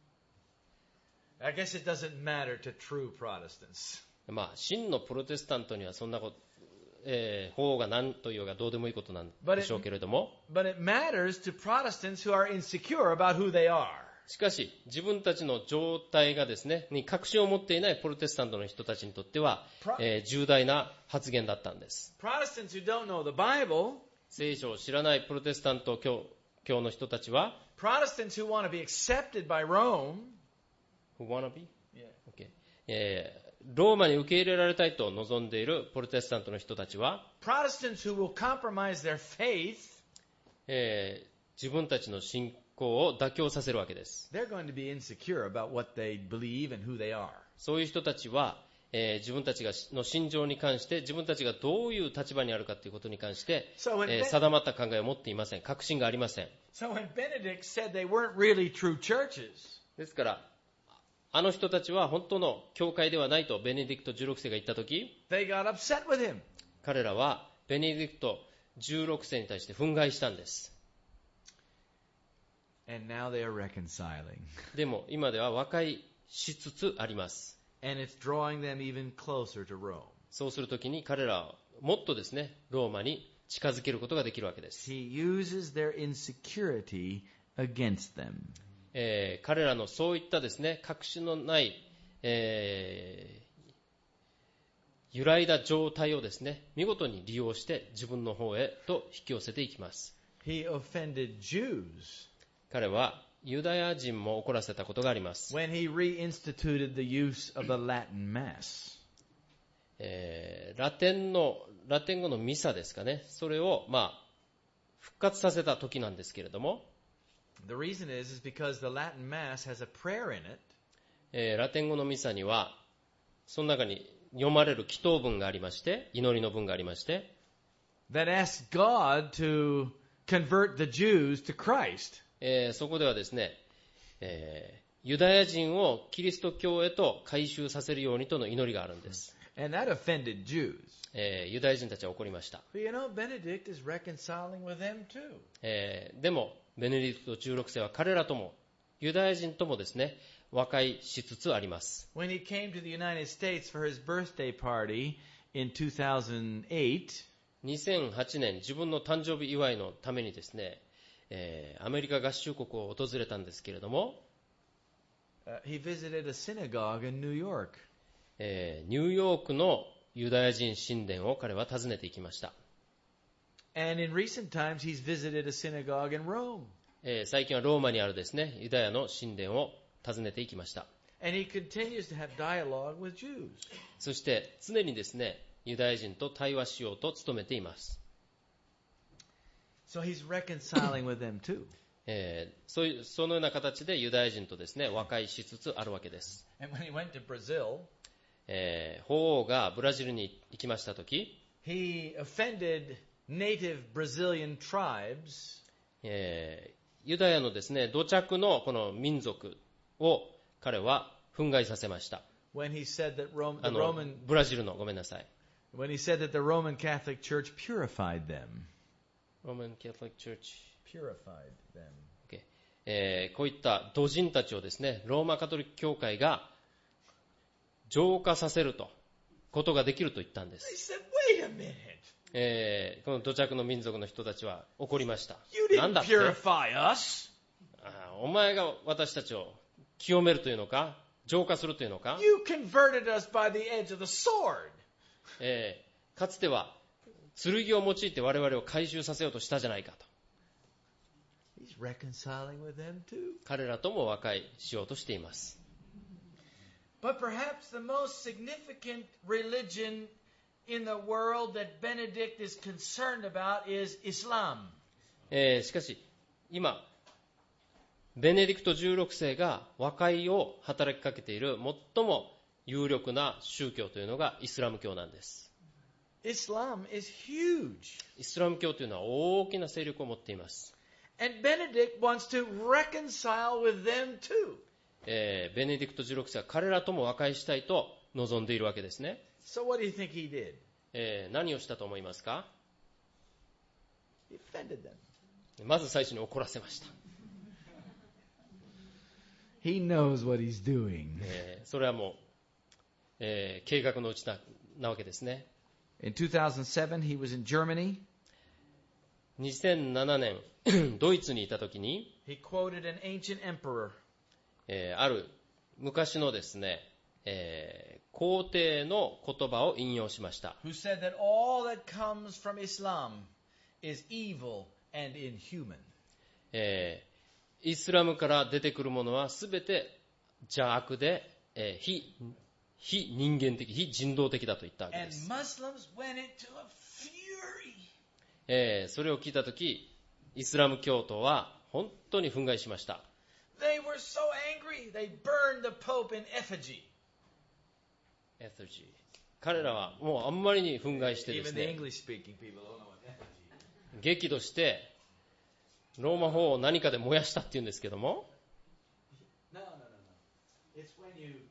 I guess it doesn't matter to true Protestants. まあ、真のプロテスタントにはそんなこと、えー法が何というかどうでもいいことなんでしょうけれども、 But it matters to Protestants who are insecure about who they are. しかし自分たちの状態がですね、に確信を持っていないプロテスタントの人たちにとっては、えー重大な発言だったんです。 Protestants who don't know the Bible, 聖書を知らないプロテスタント教教の人たちは、 Protestants who want to be accepted by Rome, Who wanna be? Yeah. Okay. えーローマに受け入れられたいと望んでいるプロテスタントの人たちは、 Protestants who will compromise their faith, えー自分たちの信仰を妥協させるわけです。 they're going to be insecure about what they believe and who they are. そういう人たちは、えー自分たちがの信条に関して自分たちがどういう立場にあるかということに関して、 So when えー Ben- 定まった考えを持っていません。確信がありません。 So when Benedict said they weren't really true churches, ですからあの人たちは本当の教会ではないとベネディクトじゅうろくせいが言ったとき、 they got upset with him. 彼らはベネディクトじゅうろくせいに対して憤慨したんです。 And now they are reconciling. でも今では和解しつつあります。 And it's drawing them even closer to Rome. そうするときに彼らはもっとですね、ローマに近づけることができるわけです。 He uses their insecurity against them. えー彼らのそういったですね、確信のない、えー揺らいだ状態をですね、見事に利用して自分の方へと引き寄せていきます。 He offended Jews 彼はユダヤ人も怒らせたことがあります。 when he reinstituted the use of the Latin Mass. えーラテンのラテン語のミサですかね、それをまあ復活させた時なんですけれども、 The reason is, is because the Latin Mass has a prayer in it えーラテン語のミサにはその中に読まれる祈祷文がありまして、祈りの文がありまして、 that asks God to convert the Jews to Christ. えーそこではですね、えーユダヤ人をキリスト教へと改宗させるようにとの祈りがあるんです。 And that offended Jews. えーユダヤ人たちは怒りました。 But you know, Benedict is reconciling with them too. えーでもベネディクトじゅうろくせいは彼らともユダヤ人ともですね、和解しつつあります。 When he came to the United States for his birthday party in two thousand eight, にせんはちねん自分の誕生日祝いのためにですね、えーアメリカ合衆国を訪れたんですけれども、 uh, he visited a synagogue in New York. えーニューヨークのユダヤ人神殿を彼は訪ねていきました。 And in recent times, he's visited a synagogue in Rome. えー最近はローマにあるですね、ユダヤの神殿を訪ねていきました。 And he continues to have dialogue with Jews. そして常にですね、ユダヤ人と対話しようと努めています。 So he's reconciling with them too. えーそういうそのような形でユダヤ人とですね、和解しつつあるわけです。 And when he went to Brazil, えー法王がブラジルに行きましたとき、 he offended native Brazilian tribes えーユダヤのですね、土着のこの民族を彼は憤慨させました。 when he said that Rome, あ the の Roman ブラジルのごめんなさい。 when he said that the Roman Catholic Church purified them. Roman Catholic Church purified them. Okay. えーこういった土人たちをですね、ローマカトリック教会が浄化させるとことができると言ったんで They す。 said, wait a minute. えーこの土着の民族の人たちは怒りました。 You なんだ didn't って、 purify us. あーお前が私たちを清めるというのか、浄化するというのか、 You converted us by the edge of the sword. えーかつては剣を用いて我々を回収させようとしたじゃないかと。 He's reconciling with them too. 彼らとも和解しようとしています。 But perhaps the most significant religion in the world that Benedict is concerned about is Islam. えーしかし今ベネディクトじゅうろくせいが和解を働きかけている最も有力な宗教というのがイスラム教なんです。 Islam is huge. イスラム教というのは大きな勢力を持っています。 And Benedict wants to reconcile with them too. えーベネディクトじゅうろくせいは彼らとも和解したいと望んでいるわけですね。 So what do you think he did? えー何をしたと思いますか？ He offended them. まず最初に怒らせました。 He knows what he's doing. えーそれはもう、えー計画のうちな、なわけですね。 In two thousand seven, he was in Germany. にせんななねんドイツにいた時に、 He quoted an ancient emperor. えーある昔のですね、えー皇帝の言葉を引用しました。 Who said that all that comes from Islam is evil and inhuman. えーイスラムから出てくるものはすべて邪悪で、えー非、非人間的、非人道的だと言ったわけで And す。 Muslims went into a fury. えーそれを聞いたとき、イスラム教徒は本当に憤慨しました。 They were so angry, they burned the Pope in effigy. エスジー彼らはもうあんまりに憤慨してです Even the ね、 English-speaking people don't know what effigy is. 激怒してローマ法を何かで燃やしたっていうんですけども、 No, no, no, no. It's when you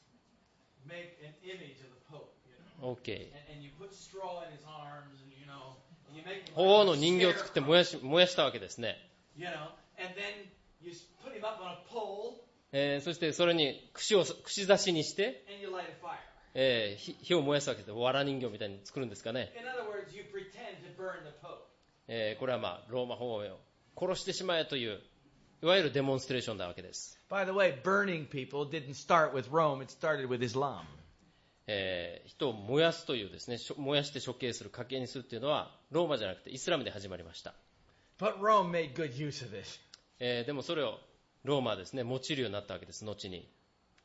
make an image of the Pope, you know, OK、 and, and you put straw in his arms, and you know, and you make him 法 like の a 人形を作って燃やし、燃やしたわけですね。 you know, and then you put him up on a pole えーそしてそれに串を串刺しにして、 and you light a fire. えー火火を燃やすわけです。藁人形みたいに作るんですかね。 In other words, you pretend to burn the Pope. えーこれはまあローマ法を殺してしまえといういわゆるデモンストレーションなわけです。 By the way, burning people didn't start with Rome, it started with Islam. えー人を燃やすというですね、しょ燃やして処刑する、家系にするというのはローマじゃなくてイスラムで始まりました。 But Rome made good use of it. えーでもそれをローマはですね、用いるようになったわけです、後に。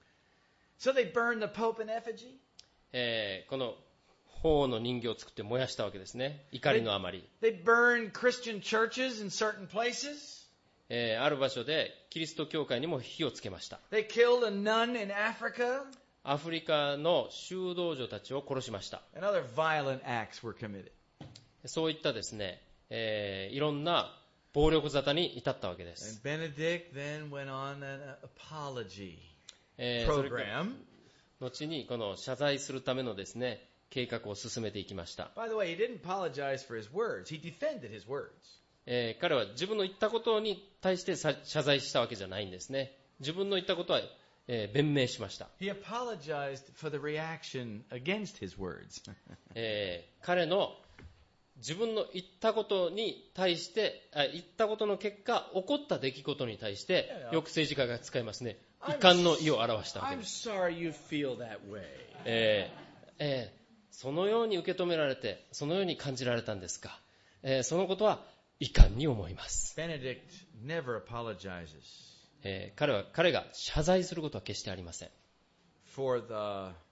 So they burned the Pope in effigy. えーこの法の人形を作って燃やしたわけですね、怒りのあまり。 They burned Christian churches in certain places. えーある場所でキリスト教会にも火をつけました。 They killed a nun in Africa. アフリカの修道女たちを殺しました。 And other violent acts were committed. そういったですね、えーいろんな暴力沙汰に至ったわけで And す。 Benedict then went on an apology えーそれから program. 後にこの謝罪するためのですね、計画を進めていきました。 By the way, he didn't apologize for his words. He defended his words. えー彼は自分の言ったことに対してさ謝罪したわけじゃないんですね。自分の言ったことは、えー弁明しました。 He apologized for the reaction against his words. えー彼の自分の言ったことに対してあ言ったことの結果起こった出来事に対してよく政治家が使いますね。遺憾の意を表したわけ I'm です、 sorry you feel that way. えーえーそのように受け止められてそのように感じられたんですか、えーそのことは遺憾に思います、 Benedict never apologizes えー彼は彼が謝罪することは決してありません、 for the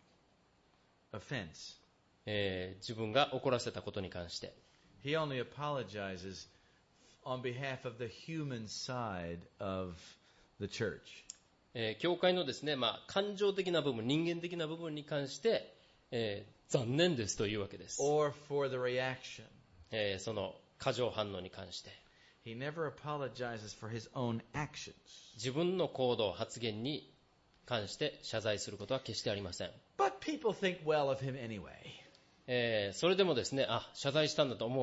offense. えー自分が怒らせたことに関して、 He only apologizes on behalf of the human side of the church. えー教会のですね、まあ、感情的な部分、人間的な部分に関して、えー残念ですというわけです、 Or for the reaction. えーその過剰反応に関して He never apologizes for his own actions. 自分の行動、発言に関して謝罪することは決してありません、 But people think well of him anyway. えーそれでもですね、あ、謝罪したんだと思う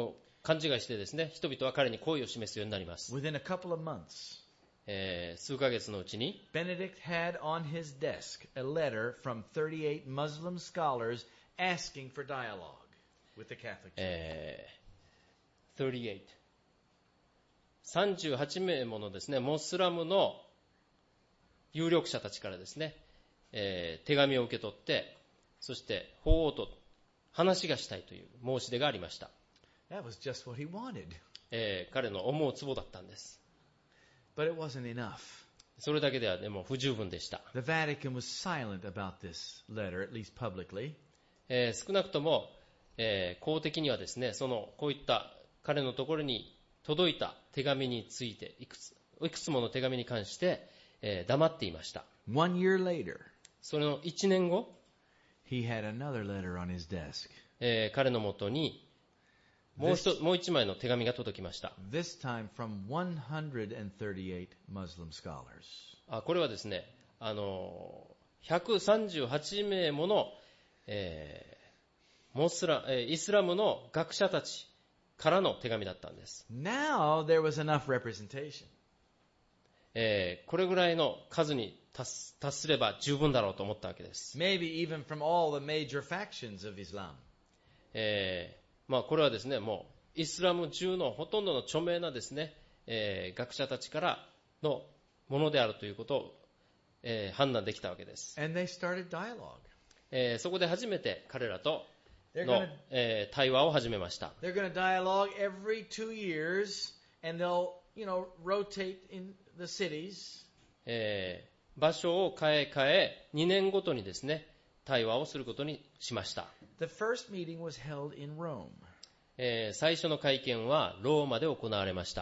勘違いしてですね、人々は彼に好意を示すようになります。 Within a couple of months, えー、数ヶ月のうちに、 Benedict had on his desk a letter from thirty-eight Muslim scholars asking for dialogue with the Catholic Church. えー、さんじゅうはち、さんじゅうはち名ものですね、モスラムの有力者たちからですね、えー、手紙を受け取って、そして法王と話がしたいという申し出がありました。 That was just what he wanted. えー、彼の思うツボだったんです。 But it wasn't enough. それだけではでも不十分でした。 The Vatican was silent about this letter, at least publicly. えー、少なくとも、えー、公的にはですね、そのこういった彼のところに届いた手紙についていくつ、いくつもの手紙に関して、えー、黙っていました。 One year later, それのいちねんご、 he had another letter on his desk. えー、彼のもとにもう一、もう一枚の手紙が届きました。 This time from one hundred thirty-eight Muslim scholars. あ、これはですね、あのひゃくさんじゅうはち名もの、えー、モスラ、えー、イスラムの学者たちからの手紙だったんです。 Now there was enough representation. えー、これぐらいの数に達す、達すれば十分だろうと思ったわけです。 Maybe even from all the major factions of Islam. えー、まあこれはですね、もうイスラム中のほとんどの著名なですね、えー、学者たちからのものであるということを、えー、判断できたわけです。 And they started dialogue. えー、そこで初めて彼らと They're の gonna,、 えー、対話を始めました。 they're going to dialogue every two years, and they'll, you know, rotate in the cities. えー、場所を変え変えにねんごとにですね、対話をすることにしました。 The first meeting was held in Rome. えー、最初の会見はローマで行われました。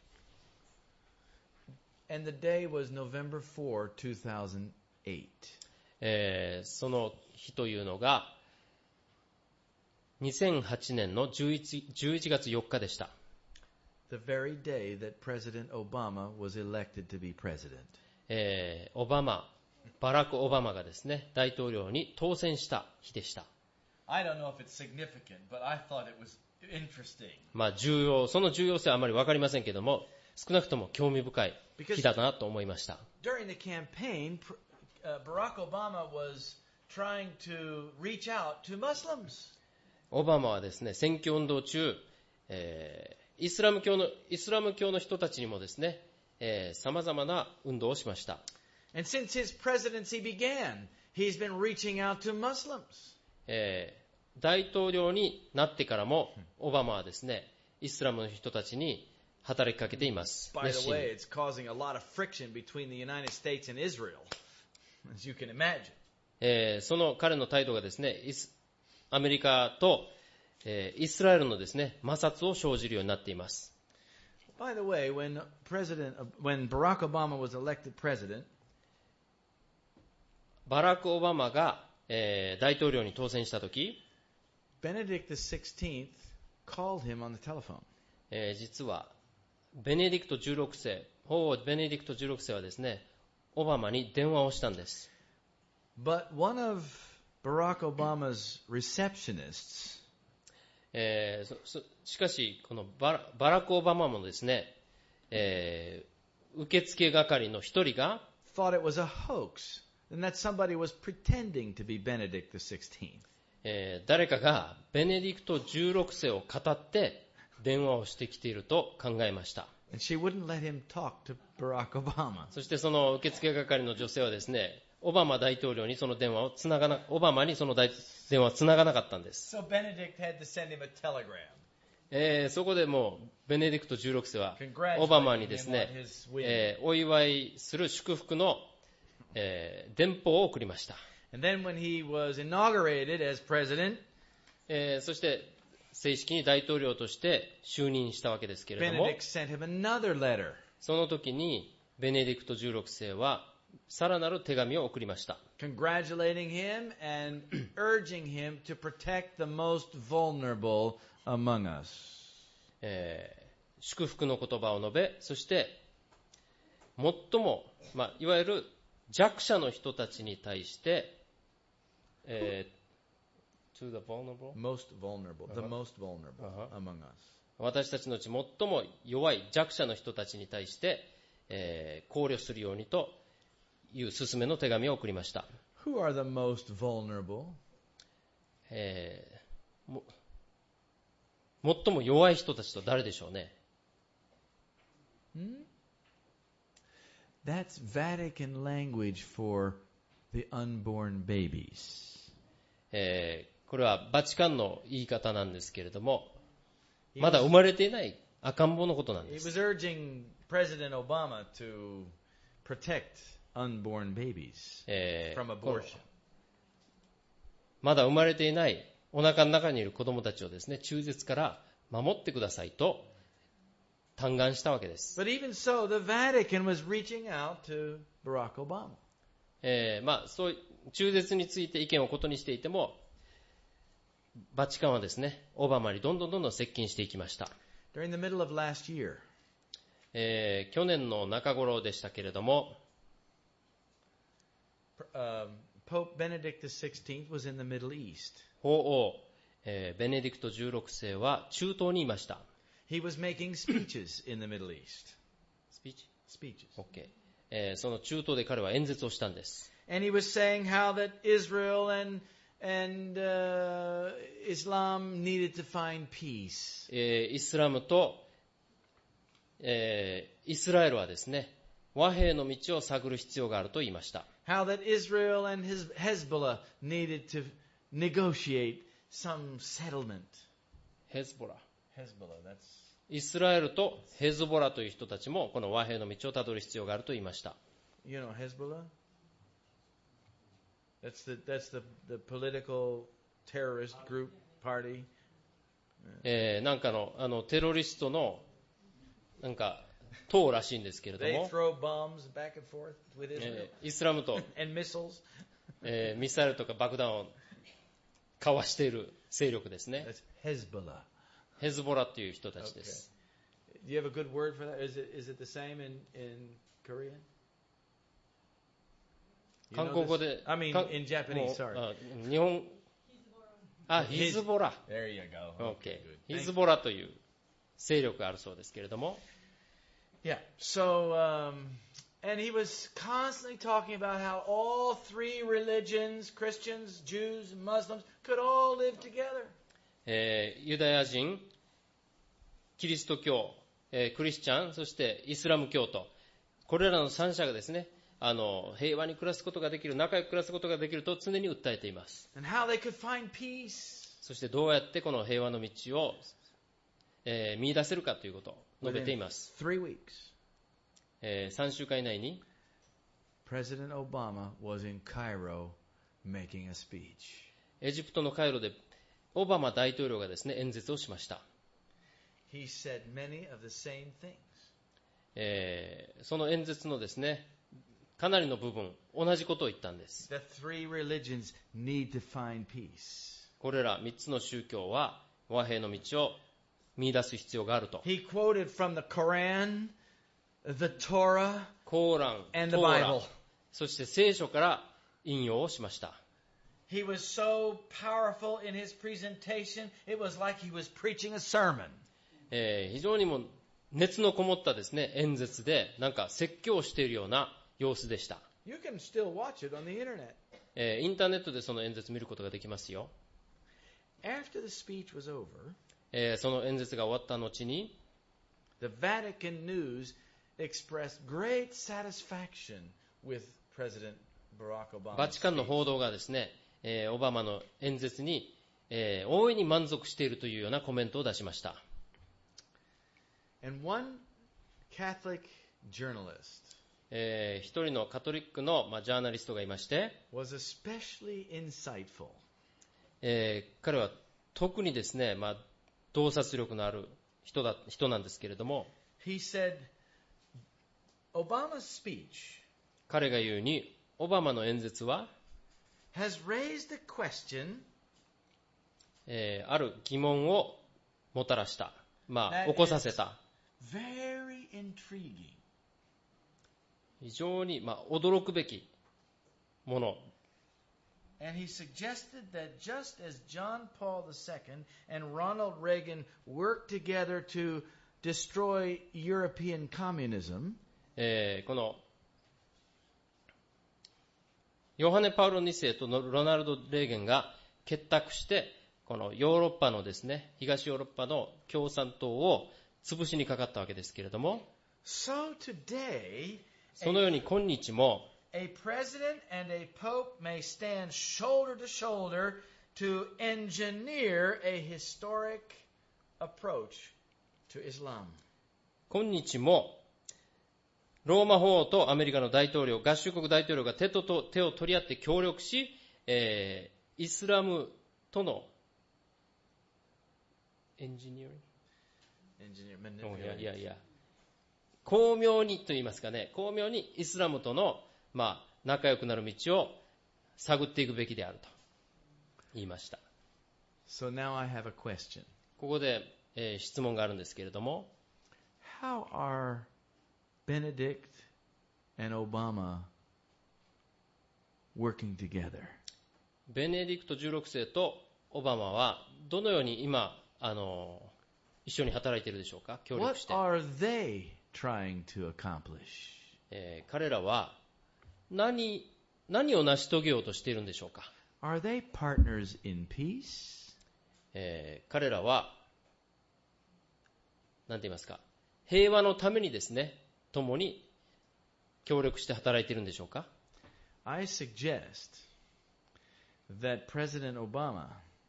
And the day was November fourth, two thousand eight. えー、その日というのがにせんはちねんのじゅういちがつよっかでした。 The very day that President Obama was elected to be president. えー、オバマ、バラク・オバマがですね、大統領に当選した日でした。 I don't know if it's significant, but I thought it was interesting. まあ重要、その重要性はあまりわかりませんけども、少なくとも興味深い日だなと思いました。 During the campaign, uh, Barack Obama was trying to reach out to Muslims. オバマはですね、選挙運動中、えー、イスラム教のイスラム教の人たちにもですね、えー、様々な運動をしました。 And since his presidency began, he's been reaching out to Muslims. えー、大統領になってからもオバマはですね、イスラムの人たちに働きかけています。 By the way, it's causing a lot of friction between the United States and Israel, as you can imagine. えー、その彼の態度がですね、イスアメリカと、えー、イスラエルのですね、摩擦を生じるようになっています。 By the way, when President, when Barack Obama was elected president, バラク・オバマが、えー、大統領に当選したとき、 Benedict the sixteenth called him on the telephone. えー、実はベネディクトじゅうろく世、法王ベネディクトじゅうろく世はですね、オバマに電話をしたんです。 But one of Barack Obama's receptionists, えー、そそしかしこのバ ラ, バラク・オバマもですね、えー、受付係の一人が thought it was a hoax, and that somebody was pretending to be Benedict the sixteenth. えー、誰かがベネディクトじゅうろく世を語って電話をしてきていると考えました。 And she wouldn't let him talk to Barack Obama. そしてその受付係の女性はですね、オバマ大統領にその電話をつながな、オバマにその電話をつながなかったんです。 So Benedict had to send him a telegram. えー、そこでもうベネディクトじゅうろく世はオバマにですね、えー、お祝いする祝福の、えー、電報を送りました。 And then when he was inaugurated as president, えー、そして正式に大統領として就任したわけですけれども、 Benedict sent him another letter. その時にベネディクトじゅうろく世はさらなる手紙を送りました。 Congratulating him and urging him to protect the most vulnerable among us. えー、祝福の言葉を述べ、そして最も、まあ、いわゆる弱者の人たちに対して、えー、to the vulnerable? Most vulnerable, the most vulnerable Uh-huh. among us. 私たちのうち最も弱い弱者の人たちに対して、えー、考慮するようにという勧めの手紙を送りました。 Who are the most vulnerable? えー、も最も弱い人たちと誰でしょうね。 Hmm? That's Vatican language for the unborn babies. えー、これはバチカンの言い方なんですけれども、まだ生まれていない赤ん坊のことなんで He す。 was urging President Obama to protect unborn babies えー from この abortion. まだ生まれていないお腹の中にいる子供たちをですね、中絶から守ってくださいと嘆願したわけです。 But even so, the Vatican was reaching out to Barack Obama. えーまあ、そういう中絶について意見をことにしていても、バチカンはですね、オバマにどんどんどんどん接近していきました。 During the middle of last year, えー去年の中頃でしたけれども、 um, Pope Benedict the sixteenth was in the Middle East. 法王、えーベネディクトじゅうろくせいは中東にいました。 He was making speeches in the Middle East. スピーチ Speeches. ?OK、えーその中東で彼は演説をしたんです。 And he was saying how that Israel and and uh, Islam needed to find peace. えーイスラムと、えーイスラエルはですね、和平の道を探る必要があると言いました。 How that Israel and his Hezbollah needed to negotiate some settlement. ヘズボラ。 Hezbollah, that's イスラエルとヘズボラという人たちもこの和平の道をたどる必要があると言いました。 you know Hezbollah. That's the that's the the political terrorist group party. えーなんかのあのテロリストのなんか党らしいんですけれど They も、 throw bombs back and forth with Israel えーイスラムと、 and missiles. えーミサイルとか爆弾を交わしている勢力ですね。 That's Hezbollah. ヘズボラという人たちです。 Do you have a good word for that? Is it is it the same in in Korean? You 韓 know 国語 this? で、 I mean か in Japanese. もう Sorry. あ日本、あ、ヒズボラ。 There you go. OK、 good. ヒ Thank ズボラという勢力があるそうですけれども、 Yeah. So, um, and he was constantly talking about how all three religions, Christians, Jews, and Muslims, could all live together. えーユダヤ人、キリスト教、えークリスチャン、そしてイスラム教徒、これらの三者がですね、あの平和に暮らすことができる、仲良く暮らすことができると常に訴えています。 And how they could find peace そしてどうやってこの平和の道を、えー見出せるかということを述べてい within ます。 three weeks. えーさんしゅうかん以内に President Obama was in Cairo making a speech. エジプトのカイロでオバマ大統領がですね、演説をしました。 He said many of the same things. えーその演説のですね、かなりの部分、同じことを言ったんです。 The three religions need to find peace. これらみっつの宗教は和平の道を見出す必要があると。 He quoted from the Quran, the Torah, コーラン、 and ト the ーラ Bible. そして聖書から引用をしました。 He was so powerful in his presentation, it was like he was preaching a sermon. えー非常にも熱のこもったですね、演説で、なんか説教をしているような様子でした。 You can still watch it on the internet. えーインターネットでその演説見ることができますよ。 After the speech was over, えーその演説が終わった後に、 the Vatican News expressed great satisfaction with President Barack Obama. バチカンの報道がですね、えーオバマの演説に、えー大いに満足しているというようなコメントを出しました。 And one Catholic journalist えー一人のカトリックの、まあ、ジャーナリストがいまして、 was especially insightful. えー彼は特にですね、まあ、洞察力のある人だ、人なんですけれども、 He said, Obama's speech 彼が言うに、オバマの演説は、 has raised the question えーある疑問をもたらした、まあ、 That 起こさせた、 very intriguing. 非常に、まあ、驚くべきもの、 And he suggested that just as John Paul the Second and Ronald Reagan worked together to destroy European communism, えーこのヨハネ・パウロに世とロナルド・レーゲンが結託してこのヨーロッパのですね、東ヨーロッパの共産党を潰しにかかったわけですけれども、 so today そのように今日も a president and a pope may stand shoulder to shoulder to engineer a historic approach to Islam. 今日もローマ法王とアメリカの大統領、合衆国大統領が手と手を取り合って協力し、えー、イスラムとのエンジニアリング、いやいやいや、巧妙にと言いますかね、巧妙にイスラムとの、まあ、仲良くなる道を探っていくべきであると言いました。 So now I have a question. ここで、えー、質問があるんですけれども、 How are Benedict and Obama working together? ベネディクトじゅうろく世とオバマはどのように今あの一緒に働いているでしょうか。協力 What して、 are they trying to accomplish? えー彼らは何何を成し遂げようとしているんでしょうか。 Are they partners in peace? えー彼らは何て言いますか、平和のためにですね、共に協力して働いているんでしょうか。 I suggest that President Obama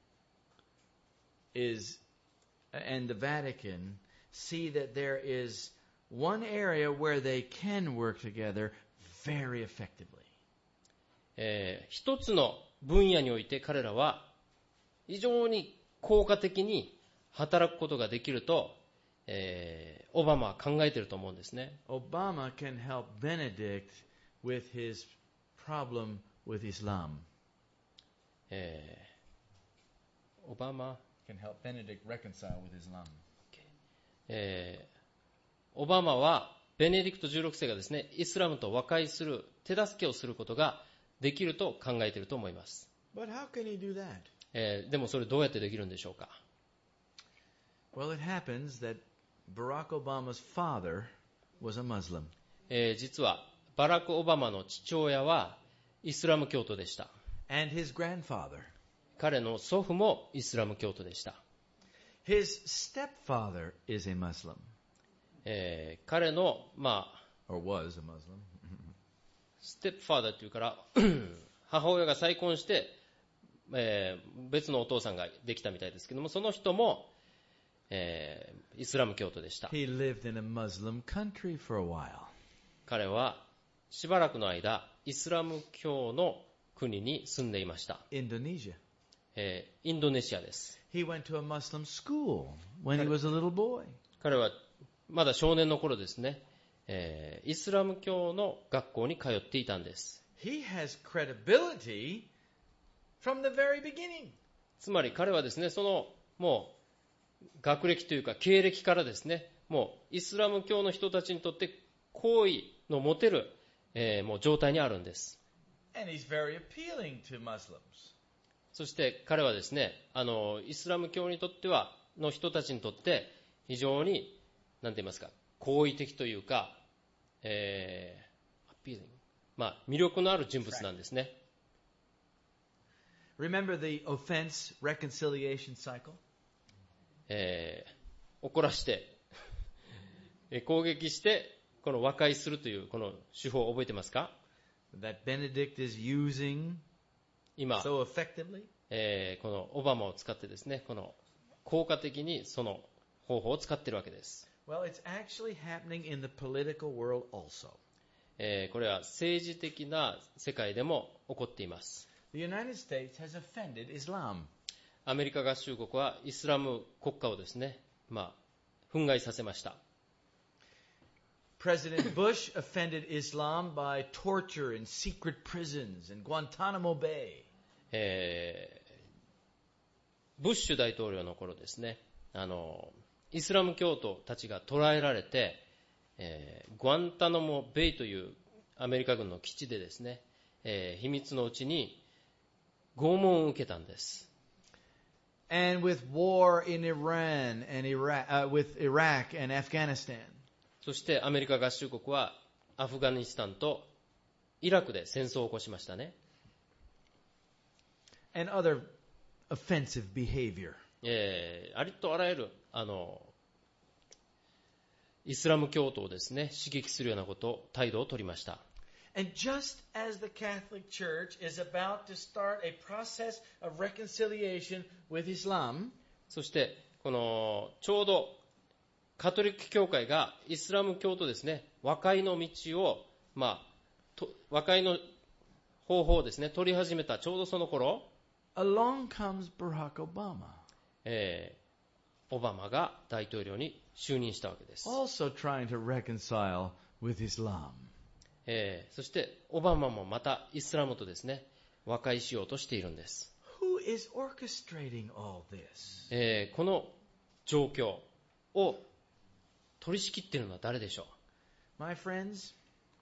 is and the Vatican see that there is one area where they can work together very effectively. えー一つの分野において彼らは非常に効果的に働くことができると、えーオバマは考えていると思うんですね。 Obama can help Benedict with his problem with Islam. えーオバマ、 Can help Benedict reconcile with Islam. えーオバマはベネディクトじゅうろく世がですね、イスラムと和解する手助けをすることができると考えていると思います。 But how can he do that? えーでもそれどうやってできるんでしょうか。 Well, it happens that Barack Obama's father was a Muslim. えー実はバラク・オバマの父親はイスラム教徒でした。 And his grandfather. 彼の祖父もイスラム教徒でした。 His stepfather is a Muslim. えー彼の、まあ、 Or was a Muslim. ステップファーダーというから母親が再婚して、えー別のお父さんができたみたいですけども、その人も、えーイスラム教徒でした。 He lived in a Muslim country for a while. 彼はしばらくの間イスラム教の国に住んでいました。 Indonesia. えーインドネシアです。 He went to a Muslim school when he was a little boy. 彼はまだ少年の頃ですね、えーイスラム教の学校に通っていたんです。 He has credibility from the very beginning. つまり彼はですね、そのもう学歴というか経歴からですね、もうイスラム教の人たちにとって好意の持てる、えーもう状態にあるんです。 And he's very appealing to Muslims. そして彼はですね、あのイスラム教にとってはの人たちにとって非常に何て言いますか、好意的というか、えー、アピーリング、まあ魅力のある人物なんですね。 Remember the offense reconciliation cycle? えー怒らしてえー攻撃してこの和解するというこの手法を覚えてますか。 That Benedict is using 今、 so effectively? えーこのオバマを使ってですね、この効果的にその方法を使っているわけです。 Well, it's actually happening in the political world also. えーこれは政治的な世界でも起こっています。 The United States has offended Islam. アメリカ合衆国はイスラム国家をですね、まあ、憤慨させました。 President Bush offended Islam by torture in secret prisons in Guantanamo Bay. えーブッシュ大統領の頃ですね、あのイスラム教徒たちが捕らえられて、えー、グアンタナモベイというアメリカ軍の基地でですね、えー秘密のうちに拷問を受けたんです。 And with war in Iran and Iraq, uh, with Iraq and Afghanistan. そしてアメリカ合衆国はアフガニスタンとイラクで戦争を起こしましたね。 And other offensive behavior. えー、ありとあらゆるあのイスラム教徒をですね刺激するようなこと態度を取りました。 And just as the Catholic Church is about to start a process of reconciliation with Islam, そしてこのちょうどカトリック教会がイスラム教とですね和解の道を、まあ、と和解の方法をですね取り始めたちょうどその頃、 along comes Barack Obama, えー、オバマが大統領に就任したわけです。 also trying to reconcile with Islam. えー、そしてオバマもまたイスラムとですね和解しようとしているんです。 Who is orchestrating all this? えー、この状況を取り仕切っているのは誰でしょう。 My friends,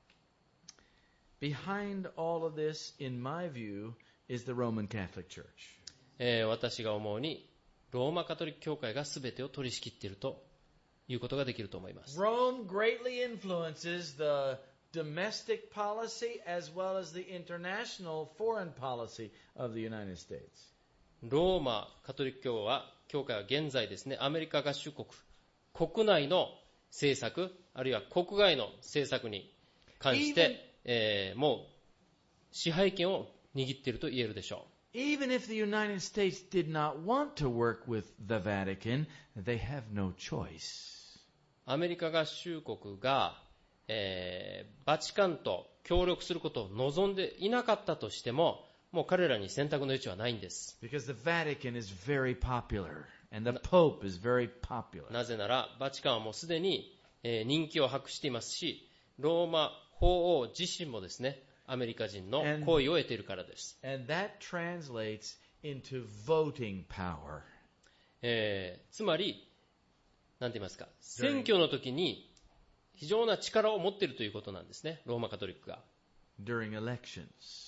behind all of this, in my view, is the Roman Catholic Church. えー、私が思うにローマカトリック教会が全てを取り仕切っているということができると思います。 Rome greatly influences the domestic policy as well as the international foreign policy of the United States. ローマカトリック教は教会は現在ですねアメリカ合衆国国内の政策あるいは国外の政策に関して、えー、もう支配権を握っていると言えるでしょう。 Even if the United States did not want to work with the Vatican, they have no choice. アメリカ合衆国がえー、バチカンと協力することを望んでいなかったとしても、もう彼らに選択の余地はないんです。 Because the Vatican is very popular, and the Pope is very popular. なぜなら、バチカンはもうすでに、えー、人気を博していますし、ローマ法王自身もですね、アメリカ人の好意を得ているからです。 And that translates into voting power. えー、つまり、なんて言いますか、選挙の時に非常な力を持っているということなんですね、ローマカトリックが。 During elections.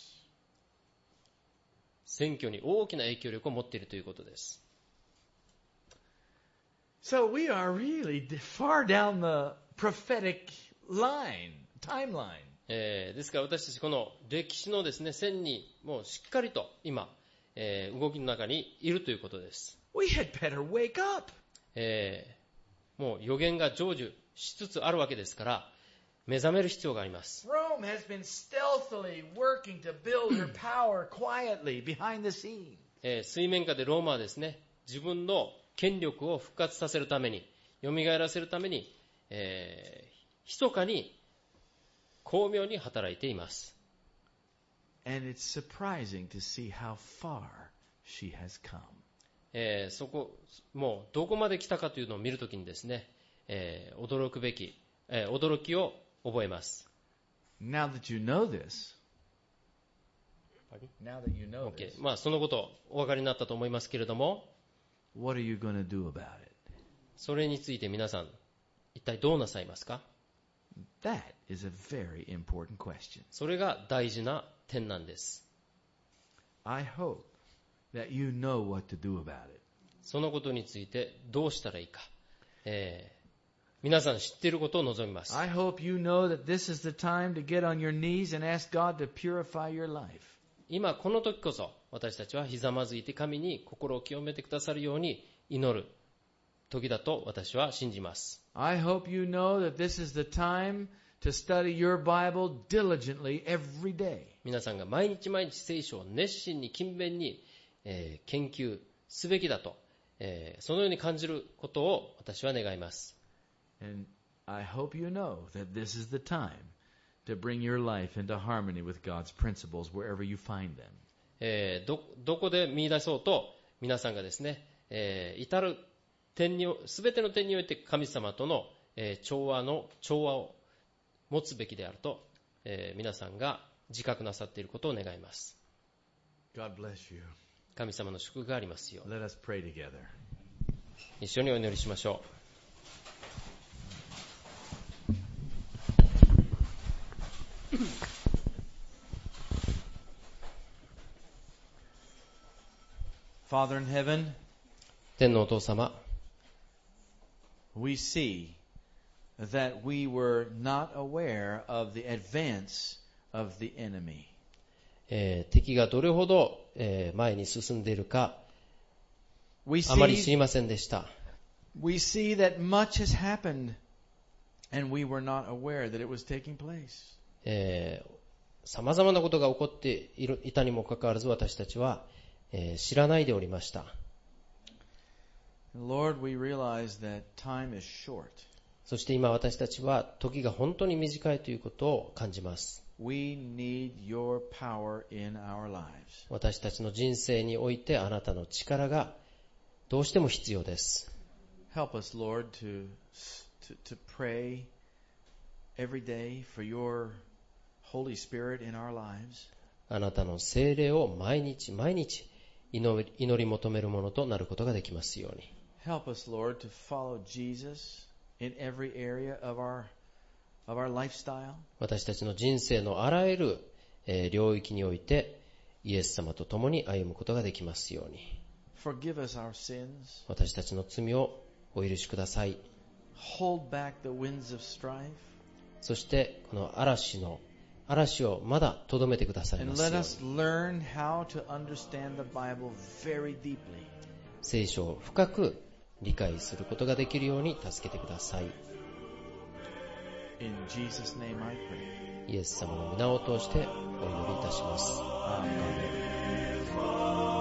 選挙に大きな影響力を持っているということです。 So we are really far down the prophetic line, timeline. えー、ですから私たちこの歴史のですね線にもうしっかりと今、えー、動きの中にいるということです。 We had better wake up. えー、もう予言が成就しつつあるわけですから目覚める必要があります。 Rome has been stealthily working to build her power quietly behind the scene. えー、水面下でローマはですね自分の権力を復活させるために蘇らせるために、えー、密かに巧妙に働いています。 And it's surprising to see how far she has come. えー、そこもうどこまで来たかというのを見るときにですねえー、驚くべき、えー、驚きを覚えます。 Now that you know this, now that you know okay. this, まあそのことお分かりになったと思いますけれども、 what are you going to do about it? それについて皆さん一体どうなさいますか？ That is a very important question. それが大事な点なんです。 I hope that you know what to do about it. そのことについてどうしたらいいか、えー皆さん知っていることを望みます。 I hope you know that this is the time to get on your knees and ask God to purify your life. 今この時こそ私たちはひざまずいて神に心を清めてくださるように祈る時だと私は信じます。 I hope you know that this is the time to study your Bible diligently every day. 皆さんが毎日毎日聖書を熱心に勤勉に、えー、研究すべきだと、えー、そのように感じることを私は願います。 And I hope you know that this is the time to bring your life into harmony with God's principles wherever you find them. えー、ど, どこで見出そうと皆さんがですね、えー、至る点に全ての点において神様との、えー、調和の調和を持つべきであると、えー、皆さんが自覚なさっていることを願います。 God bless you. 神様の祝福がありますよう。 Let us pray together. 一緒にお祈りしましょう。 Father in heaven, 天のお父様、 we see that we were not aware of the advance of the enemy. えー敵がどれほど、えー前に進んでいるか We あまり知 see, りませんでした。 we see that much has happened and we were not aware that it was taking place. えー様々なことが起こっているいたにもかかわらず私たちは、えー知らないでおりました。 Lord, we realize that time is short. そして今私たちは時が本当に短いということを感じます。 We need your power in our lives. 私たちの人生においてあなたの力がどうしても必要です。 Help us, Lord, to, to, to pray every day for your Holy Spirit in our lives. あなたの聖霊を毎日毎日祈り、祈り求めるものとなることができますように。 Help us, Lord, to follow Jesus in every area of our, of our lifestyle. 私たちの人生のあらゆる、えー領域においてイエス様と共に歩むことができますように。 Forgive us our sins. 私たちの罪をお許しください。 Hold back the winds of strife. そしてこの嵐の嵐をまだとどめてください And ますよ let うに。 us learn how to understand the Bible very deeply. 聖書を深く理解することができるように助けてください。 In Jesus' name I pray. イエス様の皆を通してお祈りいたします。 Amen.